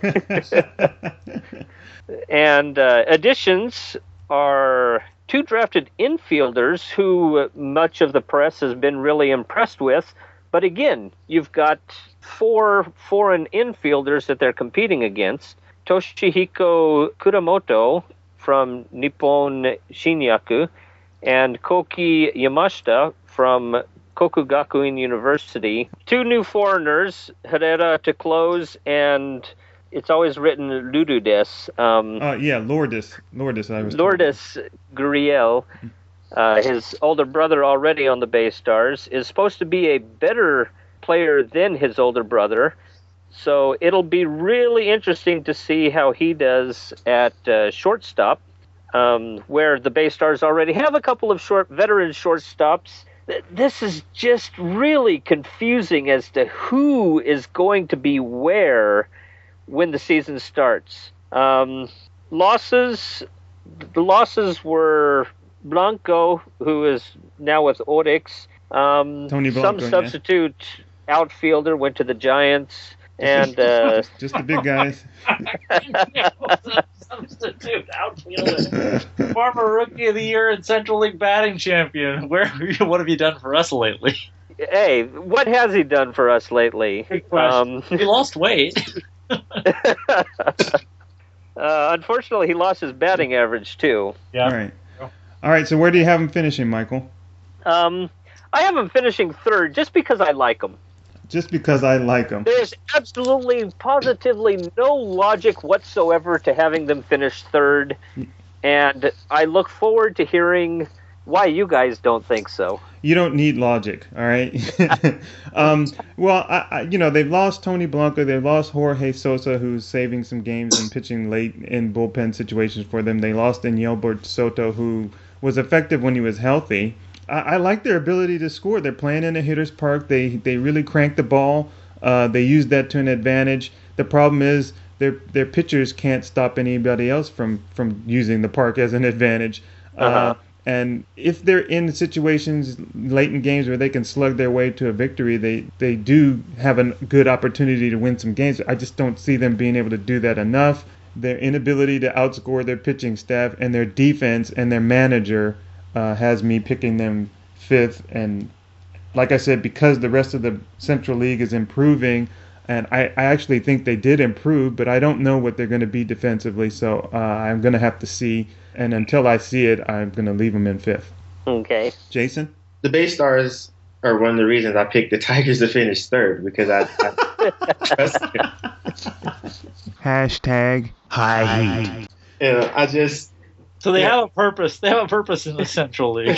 And uh, additions are two drafted infielders who much of the press has been really impressed with. But again, you've got four foreign infielders that they're competing against. Toshihiko Kuramoto from Nippon Shinyaku and Koki Yamashita from Kokugakuin University. Two new foreigners, Herrera to close, and it's always written Lududes. Um, uh, yeah, Lourdes. Lourdes, I was told. Lourdes Gurriel Uh, his older brother, already on the Bay Stars, is supposed to be a better player than his older brother. So it'll be really interesting to see how he does at uh, shortstop, um, where the Bay Stars already have a couple of short veteran shortstops. This is just really confusing as to who is going to be where when the season starts. Um, losses, the losses were Blanco, who is now with Orix. Um, Tony Blanco, some substitute yeah. outfielder went to the Giants. And uh, just the big guys. Substitute outfielder, former Rookie of the Year and Central League batting champion. Where, what have you done for us lately? Hey, what has he done for us lately? Um, he lost weight. uh, unfortunately, he lost his batting average too. Yeah. All right. All right. So where do you have him finishing, Michael? Um, I have him finishing third, just because I like him. Just because I like them. There's absolutely, positively no logic whatsoever to having them finish third, and I look forward to hearing why you guys don't think so. You don't need logic, all right? um, well, I, I, you know, they've lost Tony Blanco, they've lost Jorge Sosa, who's saving some games and pitching late in bullpen situations for them. They lost Danielbert Soto, who was effective when he was healthy. I like their ability to score. They're playing in a hitter's park. They they really crank the ball. Uh, they use that to an advantage. The problem is their their pitchers can't stop anybody else from, from using the park as an advantage. Uh-huh. Uh, and if they're in situations late in games where they can slug their way to a victory, they, they do have a good opportunity to win some games. I just don't see them being able to do that enough. Their inability to outscore their pitching staff and their defense and their manager Uh, has me picking them fifth, and like I said, because the rest of the Central League is improving, and I, I actually think they did improve, but I don't know what they're going to be defensively, so uh, I'm going to have to see, and until I see it, I'm going to leave them in fifth. Okay. Jason? The Bay Stars are one of the reasons I picked the Tigers to finish third, because I, I trust them. Hashtag high. You know, I just... So they yeah. have a purpose. They have a purpose in the Central League.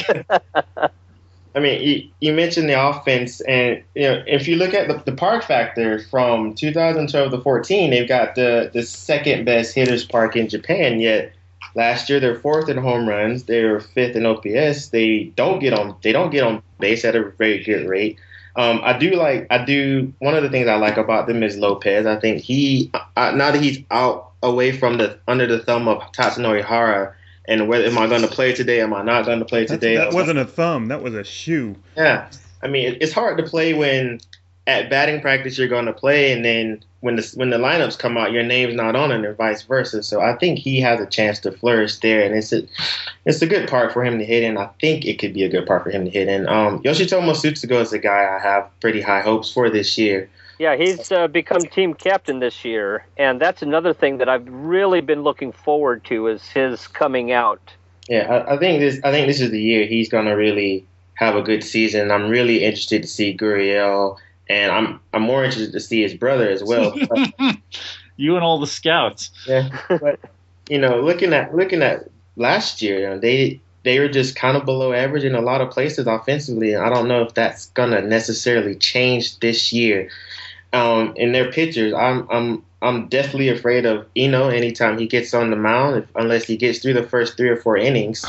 I mean, you, you mentioned the offense, and you know, if you look at the, the park factor from two thousand twelve to fourteen, they've got the, the second best hitters park in Japan. Yet last year they're fourth in home runs, they're fifth in O P S. They don't get on they don't get on base at a very good rate. Um, I do like I do one of the things I like about them is Lopez. I think he uh, now that he's out away from the under the thumb of Tatsunori Hara. And whether am I going to play today? Am I not going to play today? That's, that wasn't a thumb. That was a shoe. Yeah, I mean, it's hard to play when at batting practice you're going to play, and then when the when the lineups come out, your name's not on it, and vice versa. So I think he has a chance to flourish there, and it's a it's a good part for him to hit in. I think it could be a good part for him to hit in. Um, Yoshitomo Tsutsugo is a guy I have pretty high hopes for this year. Yeah, he's uh, become team captain this year, and that's another thing that I've really been looking forward to is his coming out. Yeah, I, I think this. I think this is the year he's going to really have a good season. I'm really interested to see Gurriel, and I'm I'm more interested to see his brother as well. You and all the scouts. Yeah, but you know, looking at looking at last year, you know, they they were just kind of below average in a lot of places offensively, and I don't know if that's going to necessarily change this year. Um, in their pitchers, I'm I'm I'm definitely afraid of Eno anytime he gets on the mound, if, unless he gets through the first three or four innings.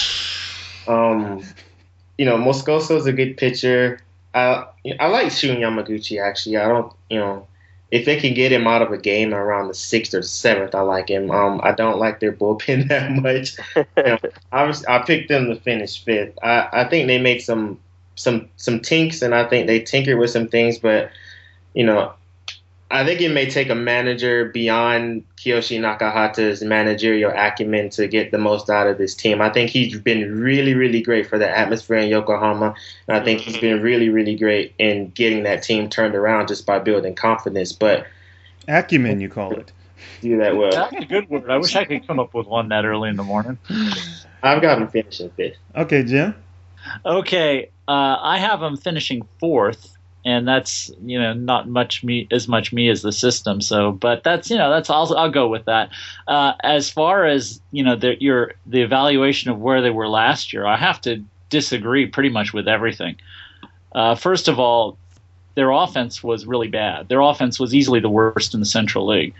Um, you know, Moscoso's a good pitcher. I I like Shun Yamaguchi actually. I don't, you know, if they can get him out of a game around the sixth or seventh, I like him. Um, I don't like their bullpen that much. You know, I was I picked them to finish fifth. I, I think they made some some some tinks, and I think they tinkered with some things, but. You know, I think it may take a manager beyond Kiyoshi Nakahata's managerial acumen to get the most out of this team. I think he's been really, really great for the atmosphere in Yokohama. And I think he's been really, really great in getting that team turned around just by building confidence. But acumen, you call it. Do that well. That's a good word. I wish I could come up with one that early in the morning. I've got him finishing fifth. Okay, Jim. Okay, uh, I have him finishing fourth. and that's you know not much me as much me as the system. So, but that's you know that's I'll I'll go with that. Uh, as far as you know the your the evaluation of where they were last year, I have to disagree pretty much with everything. Uh, first of all, their offense was really bad. Their offense was easily the worst in the Central League.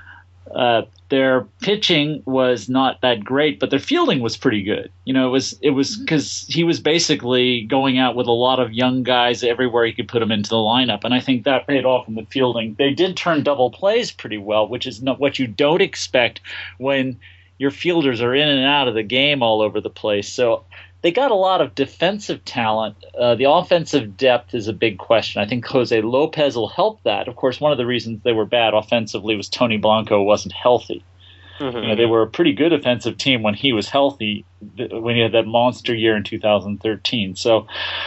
Uh, their pitching was not that great, but their fielding was pretty good. You know, it was it was because he was basically going out with a lot of young guys everywhere he could put them into the lineup, and I think that paid off in the fielding. They did turn double plays pretty well, which is not what you don't expect when your fielders are in and out of the game all over the place. So they got a lot of defensive talent. Uh, the offensive depth is a big question. I think Jose Lopez will help that. Of course, one of the reasons they were bad offensively was Tony Blanco wasn't healthy. Mm-hmm. You know, they were a pretty good offensive team when he was healthy, when he had that monster year in two thousand thirteen. So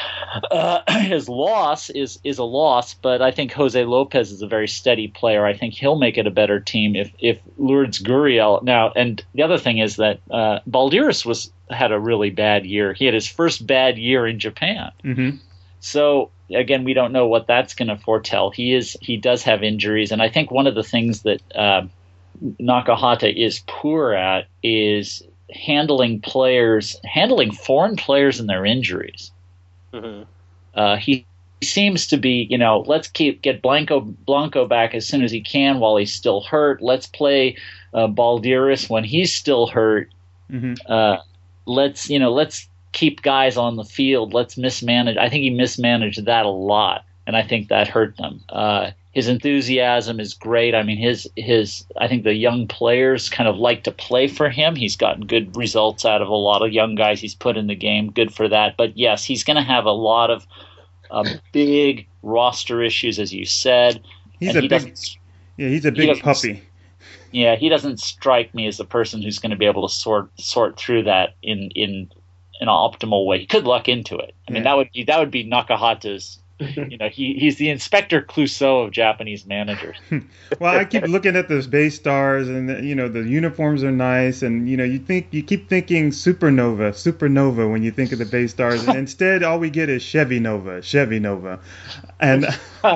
uh, his loss is is a loss, but I think Jose Lopez is a very steady player. I think he'll make it a better team if if Lourdes Gurriel now. And the other thing is that uh, Balderas was had a really bad year. He had his first bad year in Japan. Mm-hmm. So again, we don't know what that's going to foretell. He is he does have injuries, and I think one of the things that uh, Nakahata is poor at is handling players, handling foreign players and their injuries. Mm-hmm. Uh, he seems to be, you know, let's keep get Blanco Blanco back as soon as he can while he's still hurt. Let's play uh, Balderas when he's still hurt. Mm-hmm. Uh, let's you know let's keep guys on the field. Let's mismanage. I think he mismanaged that a lot, and I think that hurt them. Uh, his enthusiasm is great. I mean, his his I think the young players kind of like to play for him. He's gotten good results out of a lot of young guys he's put in the game. Good for that. But yes, he's going to have a lot of uh, big roster issues, as you said. He's and a he big, yeah, he's a big he puppy. Yeah, he doesn't strike me as the person who's going to be able to sort sort through that in in an optimal way. He could luck into it. I mean, Yeah. that would be that would be Nakahata's. You know, he he's the Inspector Clouseau of Japanese managers. Well, I keep looking at those base stars, and you know the uniforms are nice, and you know you think you keep thinking supernova, supernova when you think of the base stars, and instead all we get is Chevy Nova, Chevy Nova, and Oh,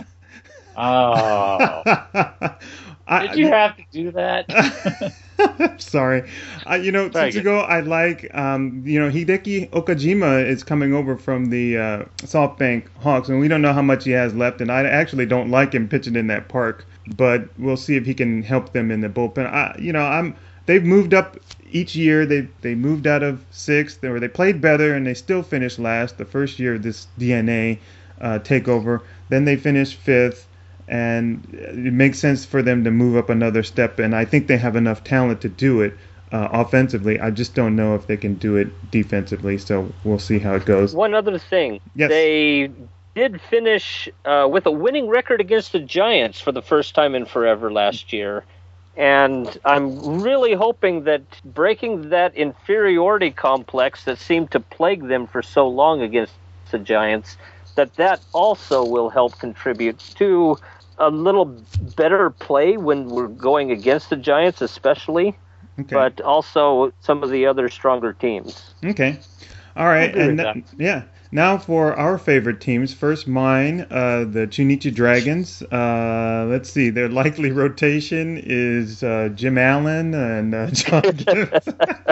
I, did you have to do that? Sorry. Uh, you know, Very since good. ago, I like, um, you know, Hideki Okajima is coming over from the uh, SoftBank Hawks, and we don't know how much he has left, and I actually don't like him pitching in that park, but we'll see if he can help them in the bullpen. I, you know, I'm they've moved up each year. They they moved out of sixth, or they played better, and they still finished last the first year of this D N A uh, takeover. Then they finished fifth. And it makes sense for them to move up another step, and I think they have enough talent to do it uh, offensively. I just don't know if they can do it defensively, so we'll see how it goes. One other thing. Yes. They did finish uh, with a winning record against the Giants for the first time in forever last year. And I'm really hoping that breaking that inferiority complex that seemed to plague them for so long against the Giants, that that also will help contribute to a little better play when we're going against the Giants, especially, Okay. but also some of the other stronger teams. Okay. All right. agree And with th- yeah. Now for our favorite teams. First, mine, uh, the Chunichi Dragons. Uh, let's see. Their likely rotation is uh, Jim Allen and uh, John Gibbs.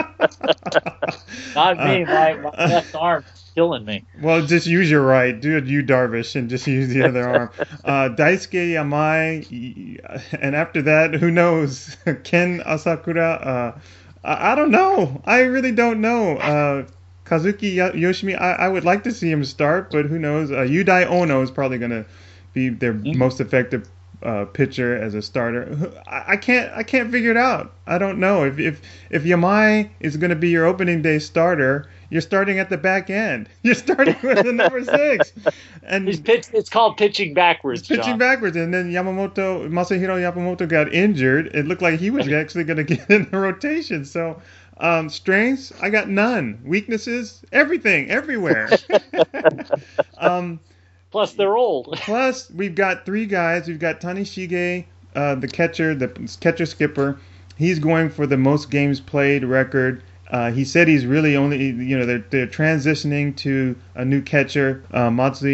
Not me. My, my left arm's killing me. Well, just use your right. Do it, you Darvish, and just use the other arm. Uh, Daisuke Yamai, and after that, who knows? Ken Asakura. Uh, I, I don't know. I really don't know. Uh, Kazuki Ya- Yoshimi, I, I would like to see him start, but who knows? Uh, Yudai Ono is probably going to be their Mm. most effective uh, pitcher as a starter. I, I can't. I can't figure it out. I don't know if if if Yamai is going to be your opening day starter. You're starting at the back end. You're starting with the number six, and He's pitch, it's called pitching backwards, he's pitching John. backwards. And then Yamamoto, Masahiro Yamamoto got injured. It looked like he was actually going to get in the rotation. So, um, strengths, I got none. Weaknesses, everything, everywhere. um, Plus, they're old. Plus, we've got three guys. We've got Tanishige, uh, the catcher, the catcher skipper. He's going for the most games played record. Uh, he said he's really only, you know, they're, they're transitioning to a new catcher, uh, Matsui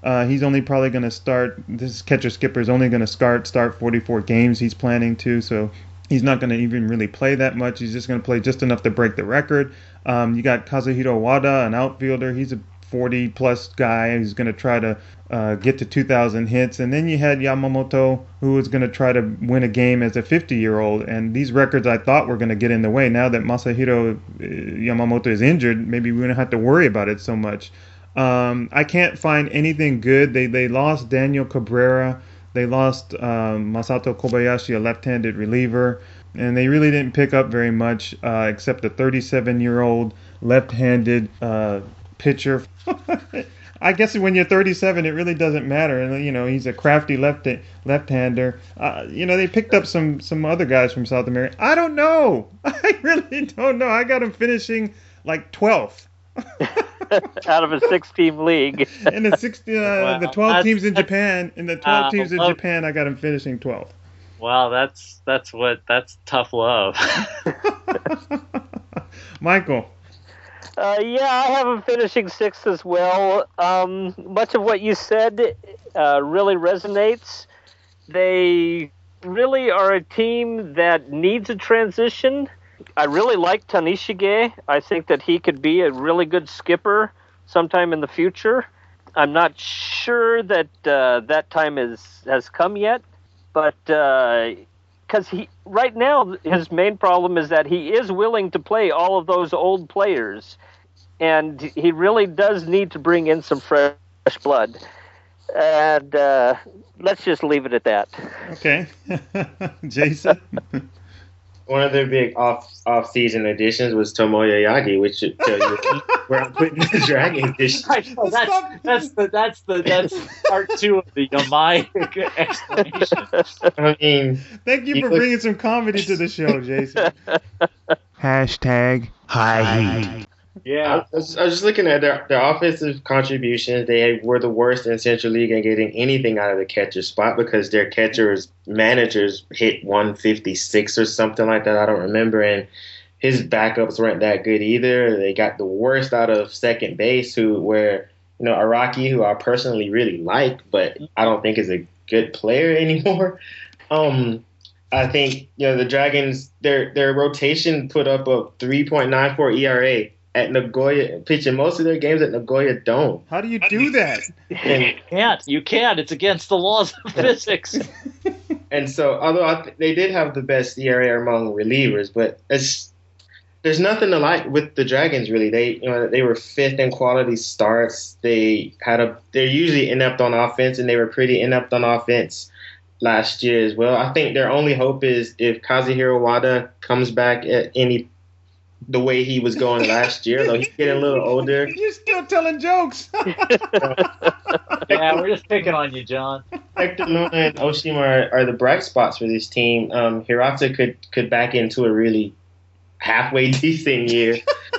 Uh, he's only probably going to start. This catcher skipper is only going to start start forty-four games. He's planning to, so he's not going to even really play that much. He's just going to play just enough to break the record. Um, you got Kazuhiro Wada, an outfielder. He's a forty plus guy who's going to try to uh, get to two thousand hits. And then you had Yamamoto, who was going to try to win a game as a fifty year old. And these records I thought were going to get in the way. Now that Masahiro Yamamoto is injured, maybe we don't have to worry about it so much. Um, I can't find anything good. They they lost Daniel Cabrera. They lost um, Masato Kobayashi, a left-handed reliever. And they really didn't pick up very much uh, except a thirty-seven year old left-handed uh, pitcher. I guess when you're thirty-seven, it really doesn't matter. And you know, he's a crafty left left-hander. Uh, you know, they picked up some some other guys from South America. I don't know. I really don't know. I got him finishing like twelfth. Out of a six-team league. In the sixty, uh, Wow, the twelve teams in that's- Japan, in the twelve uh, teams in love- Japan, I got him finishing twelfth. Wow, that's that's what that's tough love. Michael. Uh, yeah, I have them finishing sixth as well. Um, much of what you said uh, really resonates. They really are a team that needs a transition. I really like Tanishige. I think that he could be a really good skipper sometime in the future. I'm not sure that uh, that time is has come yet, but because he right now his main problem is that he is willing to play all of those old players, and he really does need to bring in some fresh blood. And uh, let's just leave it at that. Okay. Jason. One of their big off off season additions was Tomoya Yagi, which should tell you where I'm putting the Dragon this I know, that's, that's the that's the that's part two of the Yamai explanation. I mean, Thank you He for was- bringing some comedy to the show, Jason. Hashtag high heat. I Yeah. was, I was just looking at their, their offensive contributions. They were the worst in Central League in getting anything out of the catcher spot because their catchers managers hit one fifty-six or something like that. I don't remember. And his backups weren't that good either. They got the worst out of second base, who where you know Araki, who I personally really like, but I don't think is a good player anymore. Um, I think you know the Dragons, their their rotation put up a three point nine four E R A. At Nagoya, pitching most of their games at Nagoya Dome. How do you do that? And, You can't. You can't. It's against the laws of physics. and so, although I th- they did have the best E R A among relievers, but it's there's nothing to like with the Dragons really. They you know they were fifth in quality starts. They had a they're usually inept on offense, and they were pretty inept on offense last year as well. I think their only hope is if Kazuhiro Wada comes back at any the way he was going last year, though he's getting a little older. You're still telling jokes. Yeah, we're just picking on you, John. Hector Luna and Oshima are, are the bright spots for this team. Um, Hirata could could back into a really halfway decent year.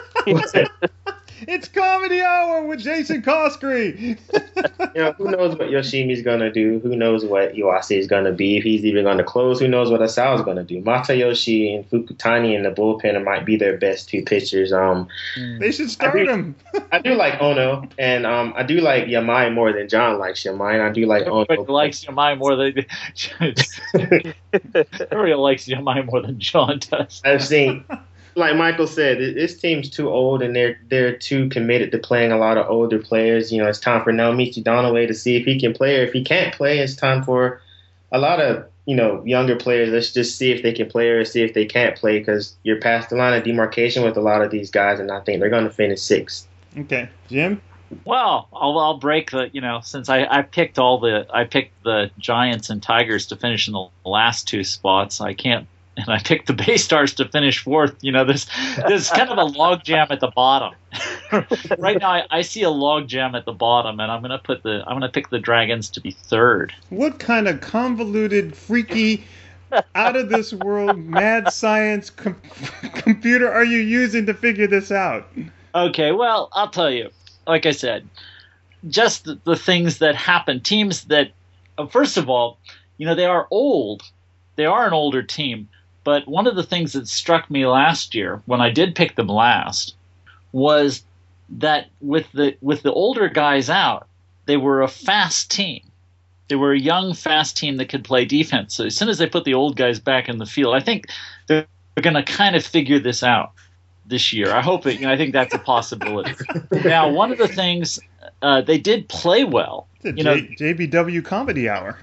It's Comedy Hour with Jason Coskrey. You know, who knows what Yoshimi's gonna do? Who knows what Iwase is gonna be? If he's even gonna close, who knows what Asao is gonna do? Matayoshi and Fukutani in the bullpen might be their best two pitchers. Um, They should start I do- him. I do like Ono, and um, I do like Yamai more than John likes Yamai. And I do like Everybody Ono. likes Yamai more than everybody likes Yamai more than John does. I've seen, like Michael said, th- this team's too old and they're they're too committed to playing a lot of older players. You know, it's time for Naomichi Donaway to see if he can play, or if he can't play, it's time for a lot of you know younger players. Let's just see if they can play or see if they can't play, because you're past the line of demarcation with a lot of these guys, and I think they're going to finish sixth. Okay, Jim. Well, I'll, I'll break the, you know, since I, I picked all the, I picked the Giants and Tigers to finish in the last two spots. I can't, and I picked the Bay Stars to finish fourth. You know, there's, there's kind of a log jam at the bottom. Right now, I, I see a log jam at the bottom, and I'm gonna put the, I'm gonna pick the Dragons to be third. What kind of convoluted, freaky, out of this world, mad science com- computer are you using to figure this out? Okay, well, I'll tell you. Like I said, just the, the things that happen. Teams that, uh, first of all, you know, they are old. They are an older team. But one of the things that struck me last year, when I did pick them last, was that with the with the older guys out, they were a fast team. They were a young, fast team that could play defense. So as soon as they put the old guys back in the field, I think they're going to kind of figure this out this year. I hope it. You know, I think that's a possibility. Now, one of the things uh, they did play well. It's a you know, J- J B W comedy hour.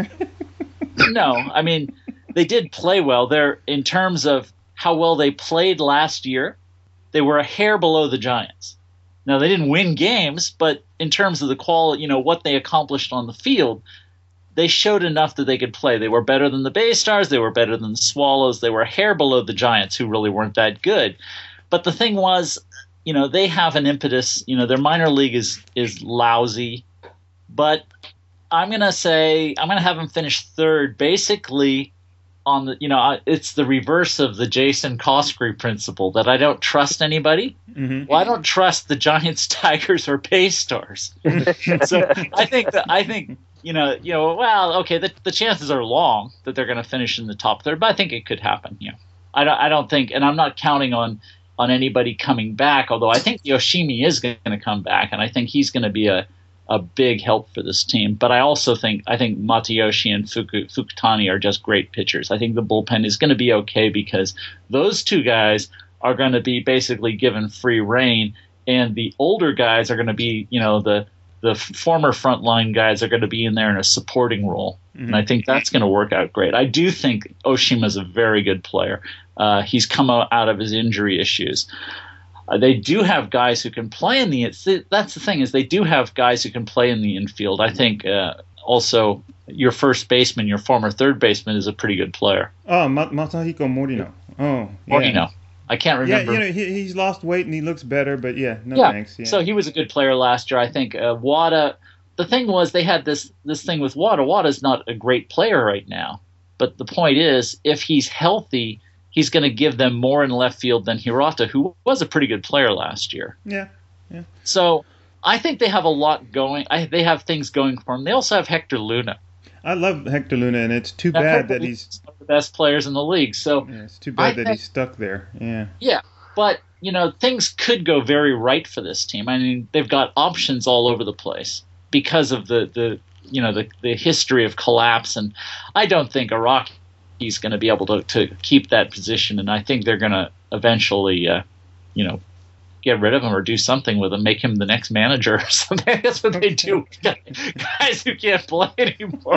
no, I mean they did play well. They're in terms of how well they played last year. They were a hair below the Giants. Now they didn't win games, but in terms of the quality, you know, what they accomplished on the field, they showed enough that they could play. They were better than the Bay Stars. They were better than the Swallows. They were a hair below the Giants, who really weren't that good. But the thing was, you know, they have an impetus. You know, their minor league is is lousy. But I'm going to say I'm going to have them finish third, basically on the, you know, it's the reverse of the Jason Cosgrave principle that I don't trust anybody. Mm-hmm. Well, I don't trust the Giants, Tigers, or Bay Stars. So I think that I think. You know, you know. Well, okay. The, the chances are long that they're going to finish in the top third, but I think it could happen. You know, I don't. I don't think, and I'm not counting on on anybody coming back. Although I think Yoshimi is going to come back, and I think he's going to be a, a big help for this team. But I also think I think Matayoshi and Fuku, Fukutani are just great pitchers. I think the bullpen is going to be okay because those two guys are going to be basically given free rein, and the older guys are going to be, you know, the The former frontline guys are going to be in there in a supporting role, mm-hmm. and I think that's going to work out great. I do think Oshima is a very good player. Uh, he's come out of his injury issues. Uh, they do have guys who can play in the. That's the thing is they do have guys who can play in the infield. I think uh, also your first baseman, your former third baseman, is a pretty good player. Oh, Ma- Masahiko Morino. Oh, yeah. Morino. I can't remember. Yeah, you know, he, he's lost weight and he looks better, but yeah, no yeah. thanks. Yeah. So he was a good player last year. I think uh, Wada, the thing was they had this this thing with Wada. Wada's not a great player right now, but the point is if he's healthy, he's going to give them more in left field than Hirata, who was a pretty good player last year. Yeah, yeah. So I think they have a lot going. I, they have things going for them. They also have Hector Luna. I love Hector Luna, and it's too Now, bad Hector that Luna's he's one of the best players in the league. So yeah, it's too bad I that think, he's stuck there. Yeah. Yeah, but you know things could go very right for this team. I mean, they've got options all over the place because of the, the you know the, the history of collapse, and I don't think Araki's going to be able to, to keep that position, and I think they're going to eventually, uh, you know. get rid of him or do something with him, make him the next manager or something. That's what they do. Guys who can't play anymore.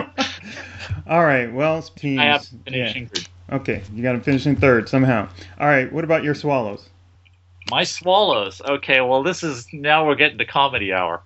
All right, well, teams. I have to finish yeah. Okay, you got to finish in third somehow. All right, what about your Swallows? My Swallows. Okay, well, this is, now we're getting to comedy hour.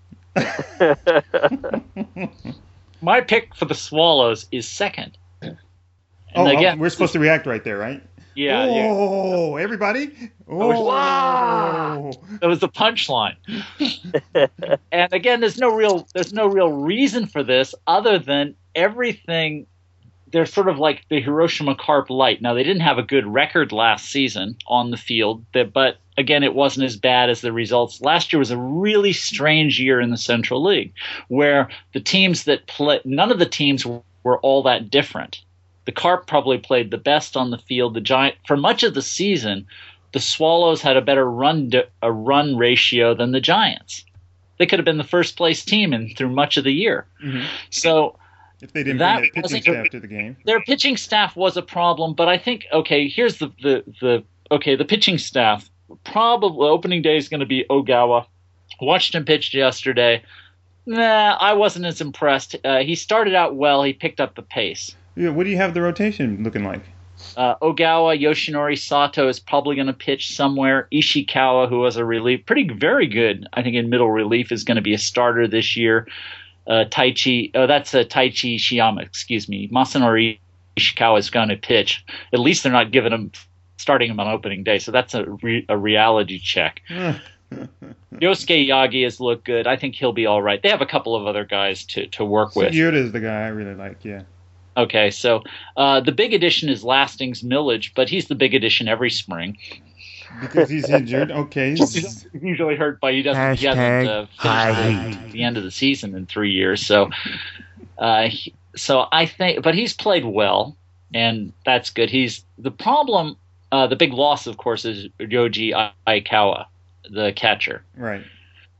My pick for the Swallows is second. And oh, again, we're supposed to react right there, right? Yeah. Oh, yeah. Everybody? Oh, wow. That was the punchline. And again, there's no real there's no real reason for this other than everything. They're sort of like the Hiroshima Carp Light. Now, they didn't have a good record last season on the field, but again, it wasn't as bad as the results. Last year was a really strange year in the Central League, where the teams that play, none of the teams were all that different. The Carp probably played the best on the field. The Giant, for much of the season, the Swallows had a better run a run ratio than the Giants. They could have been the first place team in through much of the year. Mm-hmm. So if they didn't that bring their pitching staff to the game, their pitching staff was a problem. But I think okay, here's the the, the okay the pitching staff. Probably opening day is going to be Ogawa. Watched him pitch yesterday. Nah, I wasn't as impressed. Uh, he started out well. He picked up the pace. Yeah, what do you have the rotation looking like? Uh, Ogawa, Yoshinori Sato is probably going to pitch somewhere. Ishikawa, who was a relief, pretty very good, I think, in middle relief, is going to be a starter this year. Uh, Taichi, oh, that's uh, Taichi Shiyama, excuse me. Masanori Ishikawa is going to pitch. At least they're not giving him, starting him on opening day, so that's a, re, a reality check. Yosuke Yagi has looked good. I think he'll be all right. They have a couple of other guys to, to work with. Sugiura is the guy I really like, yeah. Okay, so uh, the big addition is Lastings Millage, but he's the big addition every spring. Because he's injured, okay. He's usually hurt by he doesn't he hasn't uh, finished the, the end of the season in three years. So, uh, he, so I think, but he's played well, and that's good. He's the problem. Uh, the big loss, of course, is Ryoji Aikawa, the catcher. Right.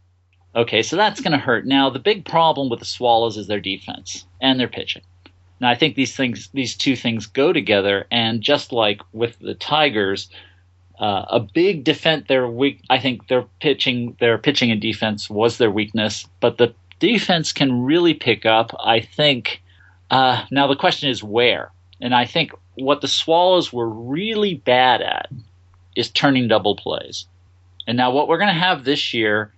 Okay, so that's going to hurt. Now, the big problem with the Swallows is their defense and their pitching. Now, I think these things, these two things go together, and just like with the Tigers, uh, a big defense. Their weak. I think their pitching, their pitching and defense was their weakness, but the defense can really pick up. I think. Uh, now the question is where, and I think what the Swallows were really bad at is turning double plays. And now what we're going to have this year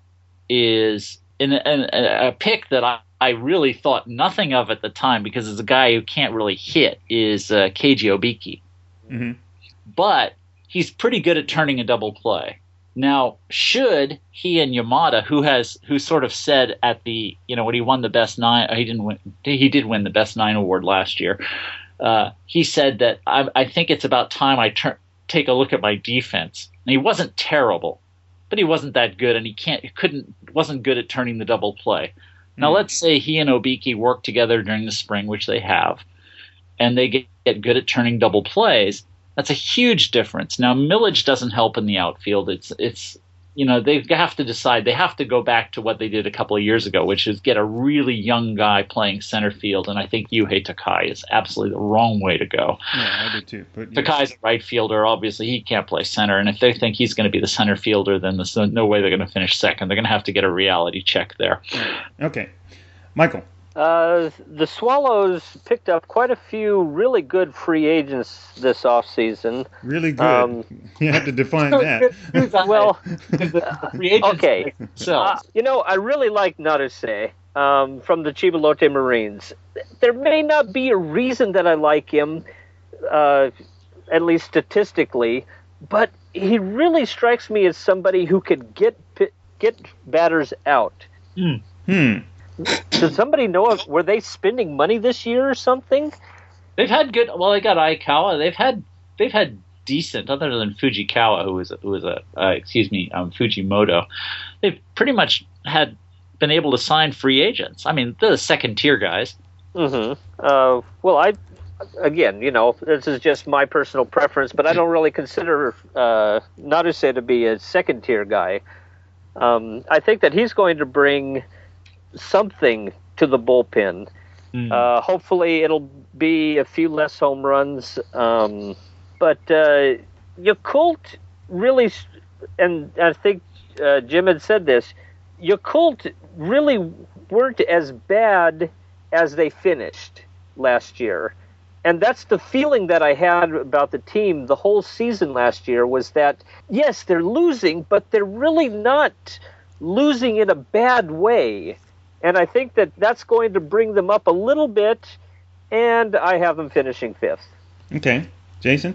is in a, in a pick that I. I really thought nothing of at the time because it's a guy who can't really hit is uh, Keiji Obiki. Mm-hmm. But he's pretty good at turning a double play. Now, should he and Yamada, who has who sort of said at the you know when he won the best nine, he didn't win. He did win the best nine award last year. Uh, he said that I, I think it's about time I turn take a look at my defense. And he wasn't terrible, but he wasn't that good, and he can't he couldn't wasn't good at turning the double play. Now, let's say he and Obiki work together during the spring, which they have, and they get, get good at turning double plays. That's a huge difference. Now, Millage doesn't help in the outfield. It's, it's, you know, they have to decide. They have to go back to what they did a couple of years ago, which is get a really young guy playing center field. And I think Yuhei Takai is absolutely the wrong way to go. Yeah, I do too. But yes. Takai's a right fielder. Obviously, he can't play center. And if they think he's going to be the center fielder, then there's no way they're going to finish second. They're going to have to get a reality check there. Okay. Michael. Uh, the Swallows picked up quite a few really good free agents this offseason. Really good. Um, you have to define that. Well, free agents okay. So, Uh, you know, I really like Naruse um, from the Chibalote Marines. There may not be a reason that I like him, uh, at least statistically, but he really strikes me as somebody who could get get batters out. Hmm. Hmm. Does somebody know if were they spending money this year or something? They've had good. Well, they got Aikawa. They've had they've had decent, other than Fujikawa, who was a, who was a uh, excuse me, um, Fujimoto. They've pretty much had been able to sign free agents. I mean, they're the second tier guys. Mm-hmm. Uh, well, I again, you know, this is just my personal preference, but I don't really consider uh, Naruse to be a second tier guy. Um, I think that he's going to bring something to the bullpen. Mm. Uh, hopefully it'll be a few less home runs. Um, but uh, Yakult really, and I think uh, Jim had said this, Yakult really weren't as bad as they finished last year. And that's the feeling that I had about the team the whole season last year was that, yes, they're losing, but they're really not losing in a bad way. And I think that that's going to bring them up a little bit, and I have them finishing fifth. Okay. Jason?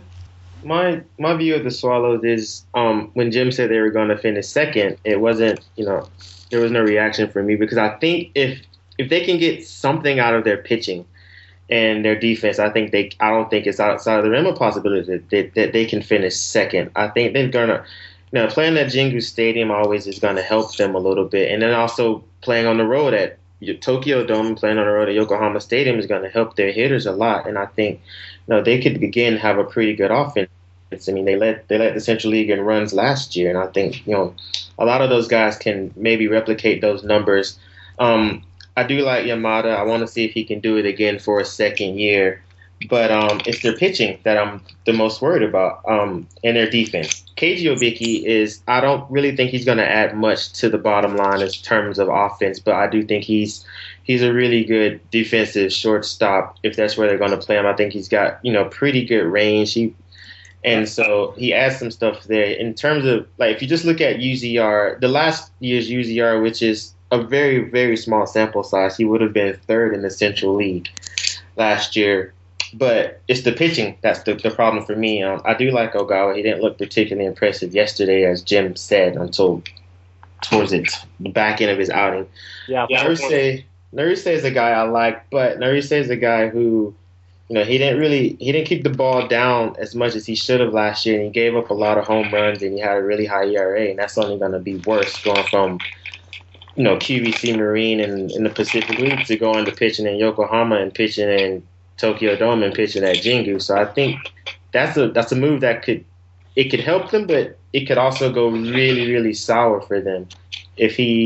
My my view of the Swallows is um, when Jim said they were going to finish second, it wasn't, you know, there was no reaction from me because I think if if they can get something out of their pitching and their defense, I think they I don't think it's outside of the realm of possibility that they, that they can finish second. I think they're going to, you know, playing at Jingu Stadium always is going to help them a little bit. And then also playing on the road at Tokyo Dome, playing on the road at Yokohama Stadium is going to help their hitters a lot. And I think, you know, they could again have a pretty good offense. I mean, they let they let the Central League in runs last year, and I think, you know, a lot of those guys can maybe replicate those numbers. Um, I do like Yamada. I want to see if he can do it again for a second year. But um, it's their pitching that I'm the most worried about, um, and their defense. Keiji Obiki is, I don't really think he's going to add much to the bottom line in terms of offense, but I do think he's he's a really good defensive shortstop if that's where they're going to play him. I think he's got, you know, pretty good range. He And so he adds some stuff there. In terms of, like, if you just look at U Z R, the last year's U Z R, which is a very, very small sample size, he would have been third in the Central League last year. But it's the pitching that's the, the problem for me. Um, I do like Ogawa. He didn't look particularly impressive yesterday, as Jim said, until towards it, the back end of his outing. Yeah, Naruse, Naruse is a guy I like, but Naruse is a guy who, you know, he didn't really he didn't keep the ball down as much as he should have last year, and he gave up a lot of home runs, and he had a really high E R A, and that's only going to be worse going from, you know, Q V C Marine in, in the Pacific League to going to pitching in Yokohama and pitching in Tokyo Dome and pitching at Jingu. So I think that's a that's a move that could it could help them, but it could also go really, really sour for them if he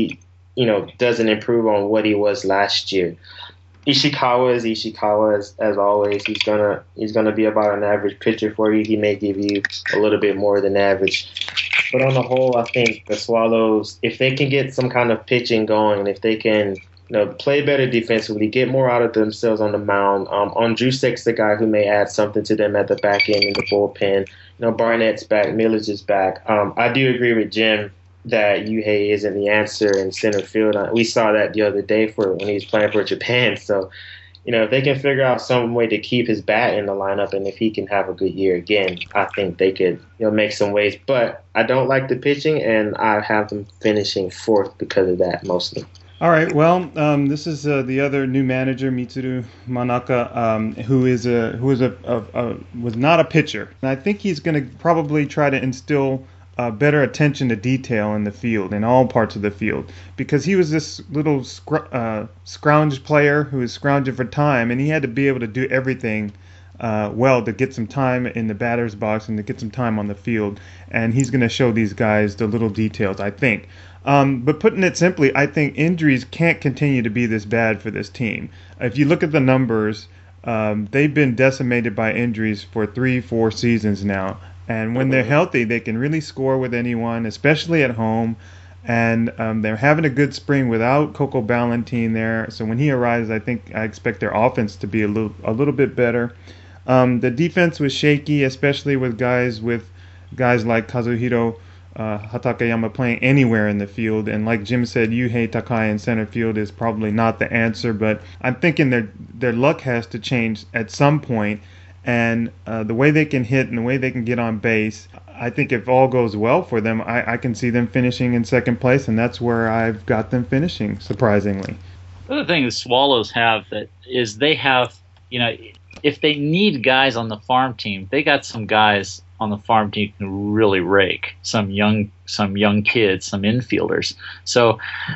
you know, doesn't improve on what he was last year. Ishikawa is Ishikawa as, as always. He's gonna he's gonna be about an average pitcher for you. He may give you a little bit more than average. But on the whole, I think the Swallows, if they can get some kind of pitching going, if they can, you know, play better defensively, get more out of themselves on the mound. Um, Ondrusek's the guy who may add something to them at the back end in the bullpen. You know, Barnett's back, Millage is back. Um, I do agree with Jim that Yuhei isn't the answer in center field. We saw that the other day for when he was playing for Japan. So, you know, if they can figure out some way to keep his bat in the lineup, and if he can have a good year again, I think they could, you know, make some waves. But I don't like the pitching, and I have them finishing fourth because of that mostly. All right. Well, um, this is uh, the other new manager, Mitsuru Manaka, um, who is a who is a, a, a was not a pitcher, and I think he's going to probably try to instill uh, better attention to detail in the field, in all parts of the field, because he was this little scr- uh, scrounge player who was scrounging for time, and he had to be able to do everything uh, well to get some time in the batter's box and to get some time on the field, and he's going to show these guys the little details, I think. Um, but putting it simply, I think injuries can't continue to be this bad for this team. If you look at the numbers, um, they've been decimated by injuries for three, four seasons now. And when they're healthy, they can really score with anyone, especially at home. And um, they're having a good spring without Coco Ballantine there. So when he arrives, I think I expect their offense to be a little a little bit better. Um, the defense was shaky, especially with guys with guys like Kazuhiro Uh, Hatakeyama playing anywhere in the field, and like Jim said, Yuhei Takai in center field is probably not the answer, but I'm thinking their their luck has to change at some point, and uh, the way they can hit and the way they can get on base, I think if all goes well for them, I, I can see them finishing in second place, and that's where I've got them finishing, surprisingly. The other thing the Swallows have that is they have, you know, if they need guys on the farm team, they got some guys on the farm team can really rake, some young some young kids, some infielders. So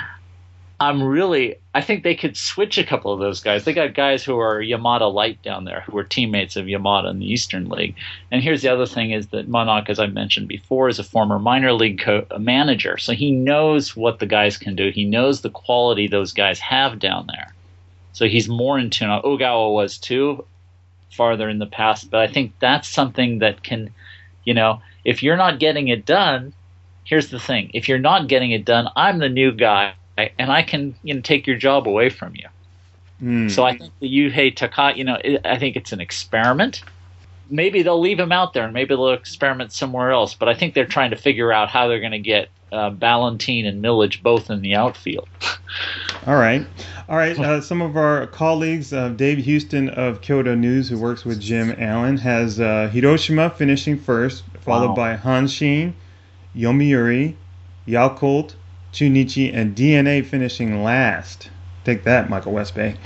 I'm really I think they could switch a couple of those guys. They got guys who are Yamada light down there, who are teammates of Yamada in the Eastern League. And here's the other thing is that Monarch, as I mentioned before, is a former minor league co- manager. So he knows what the guys can do. He knows the quality those guys have down there. So he's more in tune. Ogawa was too, farther in the past. But I think that's something that can, you know, if you're not getting it done, here's the thing. If you're not getting it done, I'm the new guy, and I can, you know, take your job away from you. Mm. So I think the Yuhei Takai, you know, it, I think it's an experiment. Maybe they'll leave him out there, and maybe they'll experiment somewhere else. But I think they're trying to figure out how they're going to get uh, Ballantine and Millage both in the outfield. All right. All right. Uh, some of our colleagues, uh, Dave Houston of Kyoto News, who works with Jim Allen, has uh, Hiroshima finishing first, followed wow. by Hanshin, Yomiuri, Yakult, Chunichi, and D N A finishing last. Take that, Michael Westbay.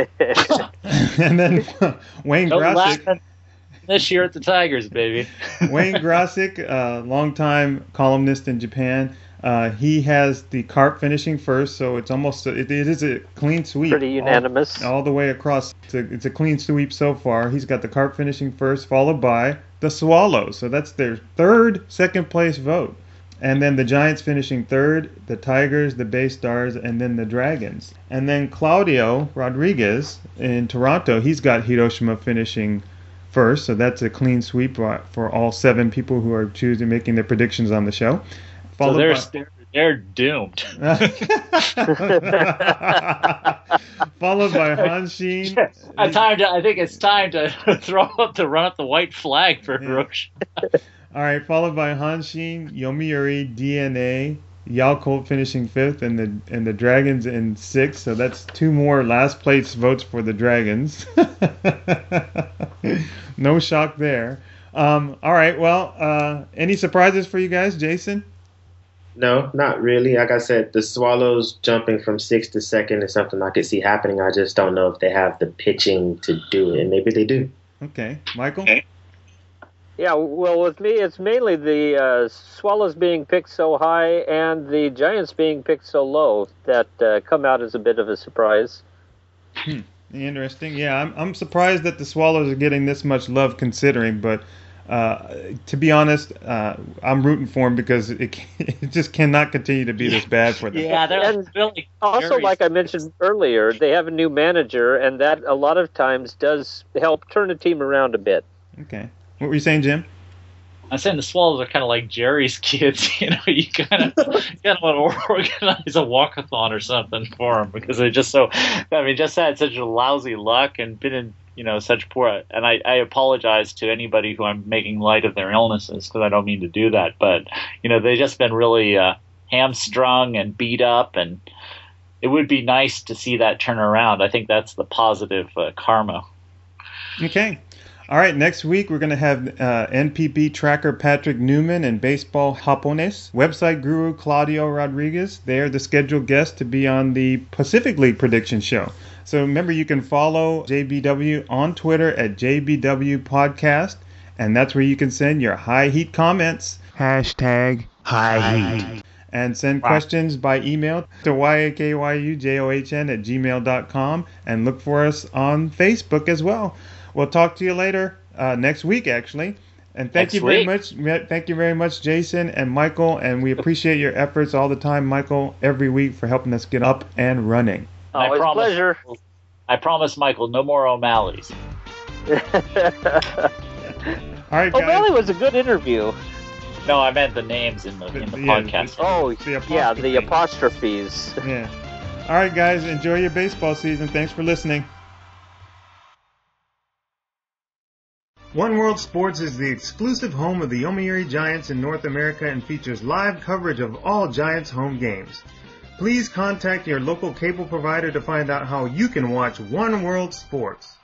And then Wayne Grosick. This year at the Tigers, baby. Wayne Grosick, uh, longtime columnist in Japan. Uh, he has the Carp finishing first, so it's almost a, it, it is a clean sweep. Pretty unanimous. All, all the way across. It's a, it's a clean sweep so far. He's got the Carp finishing first, followed by the Swallows. So that's their third second place vote. And then the Giants finishing third, the Tigers, the Bay Stars, and then the Dragons. And then Claudio Rodriguez in Toronto, he's got Hiroshima finishing first, so that's a clean sweep for all seven people who are choosing making their predictions on the show. So they're, by, they're they're doomed. Followed by Hanshin. Yes. Time to, I think it's time to throw up to run up the white flag for Hiroshima. Yeah. All right, followed by Hanshin, Yomiuri, D N A, Yakult finishing fifth, and the and the Dragons in sixth. So that's two more last place votes for the Dragons. No shock there. Um, all right, well, uh, any surprises for you guys, Jason? No, not really. Like I said, the Swallows jumping from sixth to second is something I could see happening. I just don't know if they have the pitching to do it, and maybe they do. Okay, Michael? Yeah, well, with me, it's mainly the uh, Swallows being picked so high and the Giants being picked so low that uh, come out as a bit of a surprise. Hmm. Interesting. Yeah, I'm I'm surprised that the Swallows are getting this much love considering, but uh, to be honest, uh, I'm rooting for them because it, it just cannot continue to be this bad for them. Yeah, they're And really Also, very- like I mentioned earlier, they have a new manager, and that a lot of times does help turn a team around a bit. Okay. What were you saying, Jim? I'm saying the Swallows are kind of like Jerry's kids. You know, you kind of kind of want to organize a walkathon or something for them because they just so. I mean, just had such a lousy luck and been in you know such poor. And I, I apologize to anybody who I'm making light of their illnesses because I don't mean to do that. But you know, they've just been really uh, hamstrung and beat up, and it would be nice to see that turn around. I think that's the positive uh, karma. Okay. All right, next week we're going to have uh, N P B tracker Patrick Newman and baseball Japones website guru Claudio Rodriguez. They are the scheduled guests to be on the Pacific League prediction show. So remember, you can follow J B W on Twitter at J B W Podcast, and that's where you can send your high heat comments. Hashtag high heat. And send questions by email to Y A K Y U J O H N at gmail dot com, and look for us on Facebook as well. We'll talk to you later, uh, next week, actually. And thank Next you very week. much. Thank you very much, Jason and Michael. And we appreciate your efforts all the time, Michael, every week for helping us get up and running. I Always a promise- pleasure. I promise, Michael, no more O'Malley's. All right, guys. O'Malley was a good interview. No, I meant the names in the in the Yeah, podcast. Oh, The yeah, the apostrophe. apostrophes. Yeah. All right, guys. Enjoy your baseball season. Thanks for listening. One World Sports is the exclusive home of the Yomiuri Giants in North America and features live coverage of all Giants home games. Please contact your local cable provider to find out how you can watch One World Sports.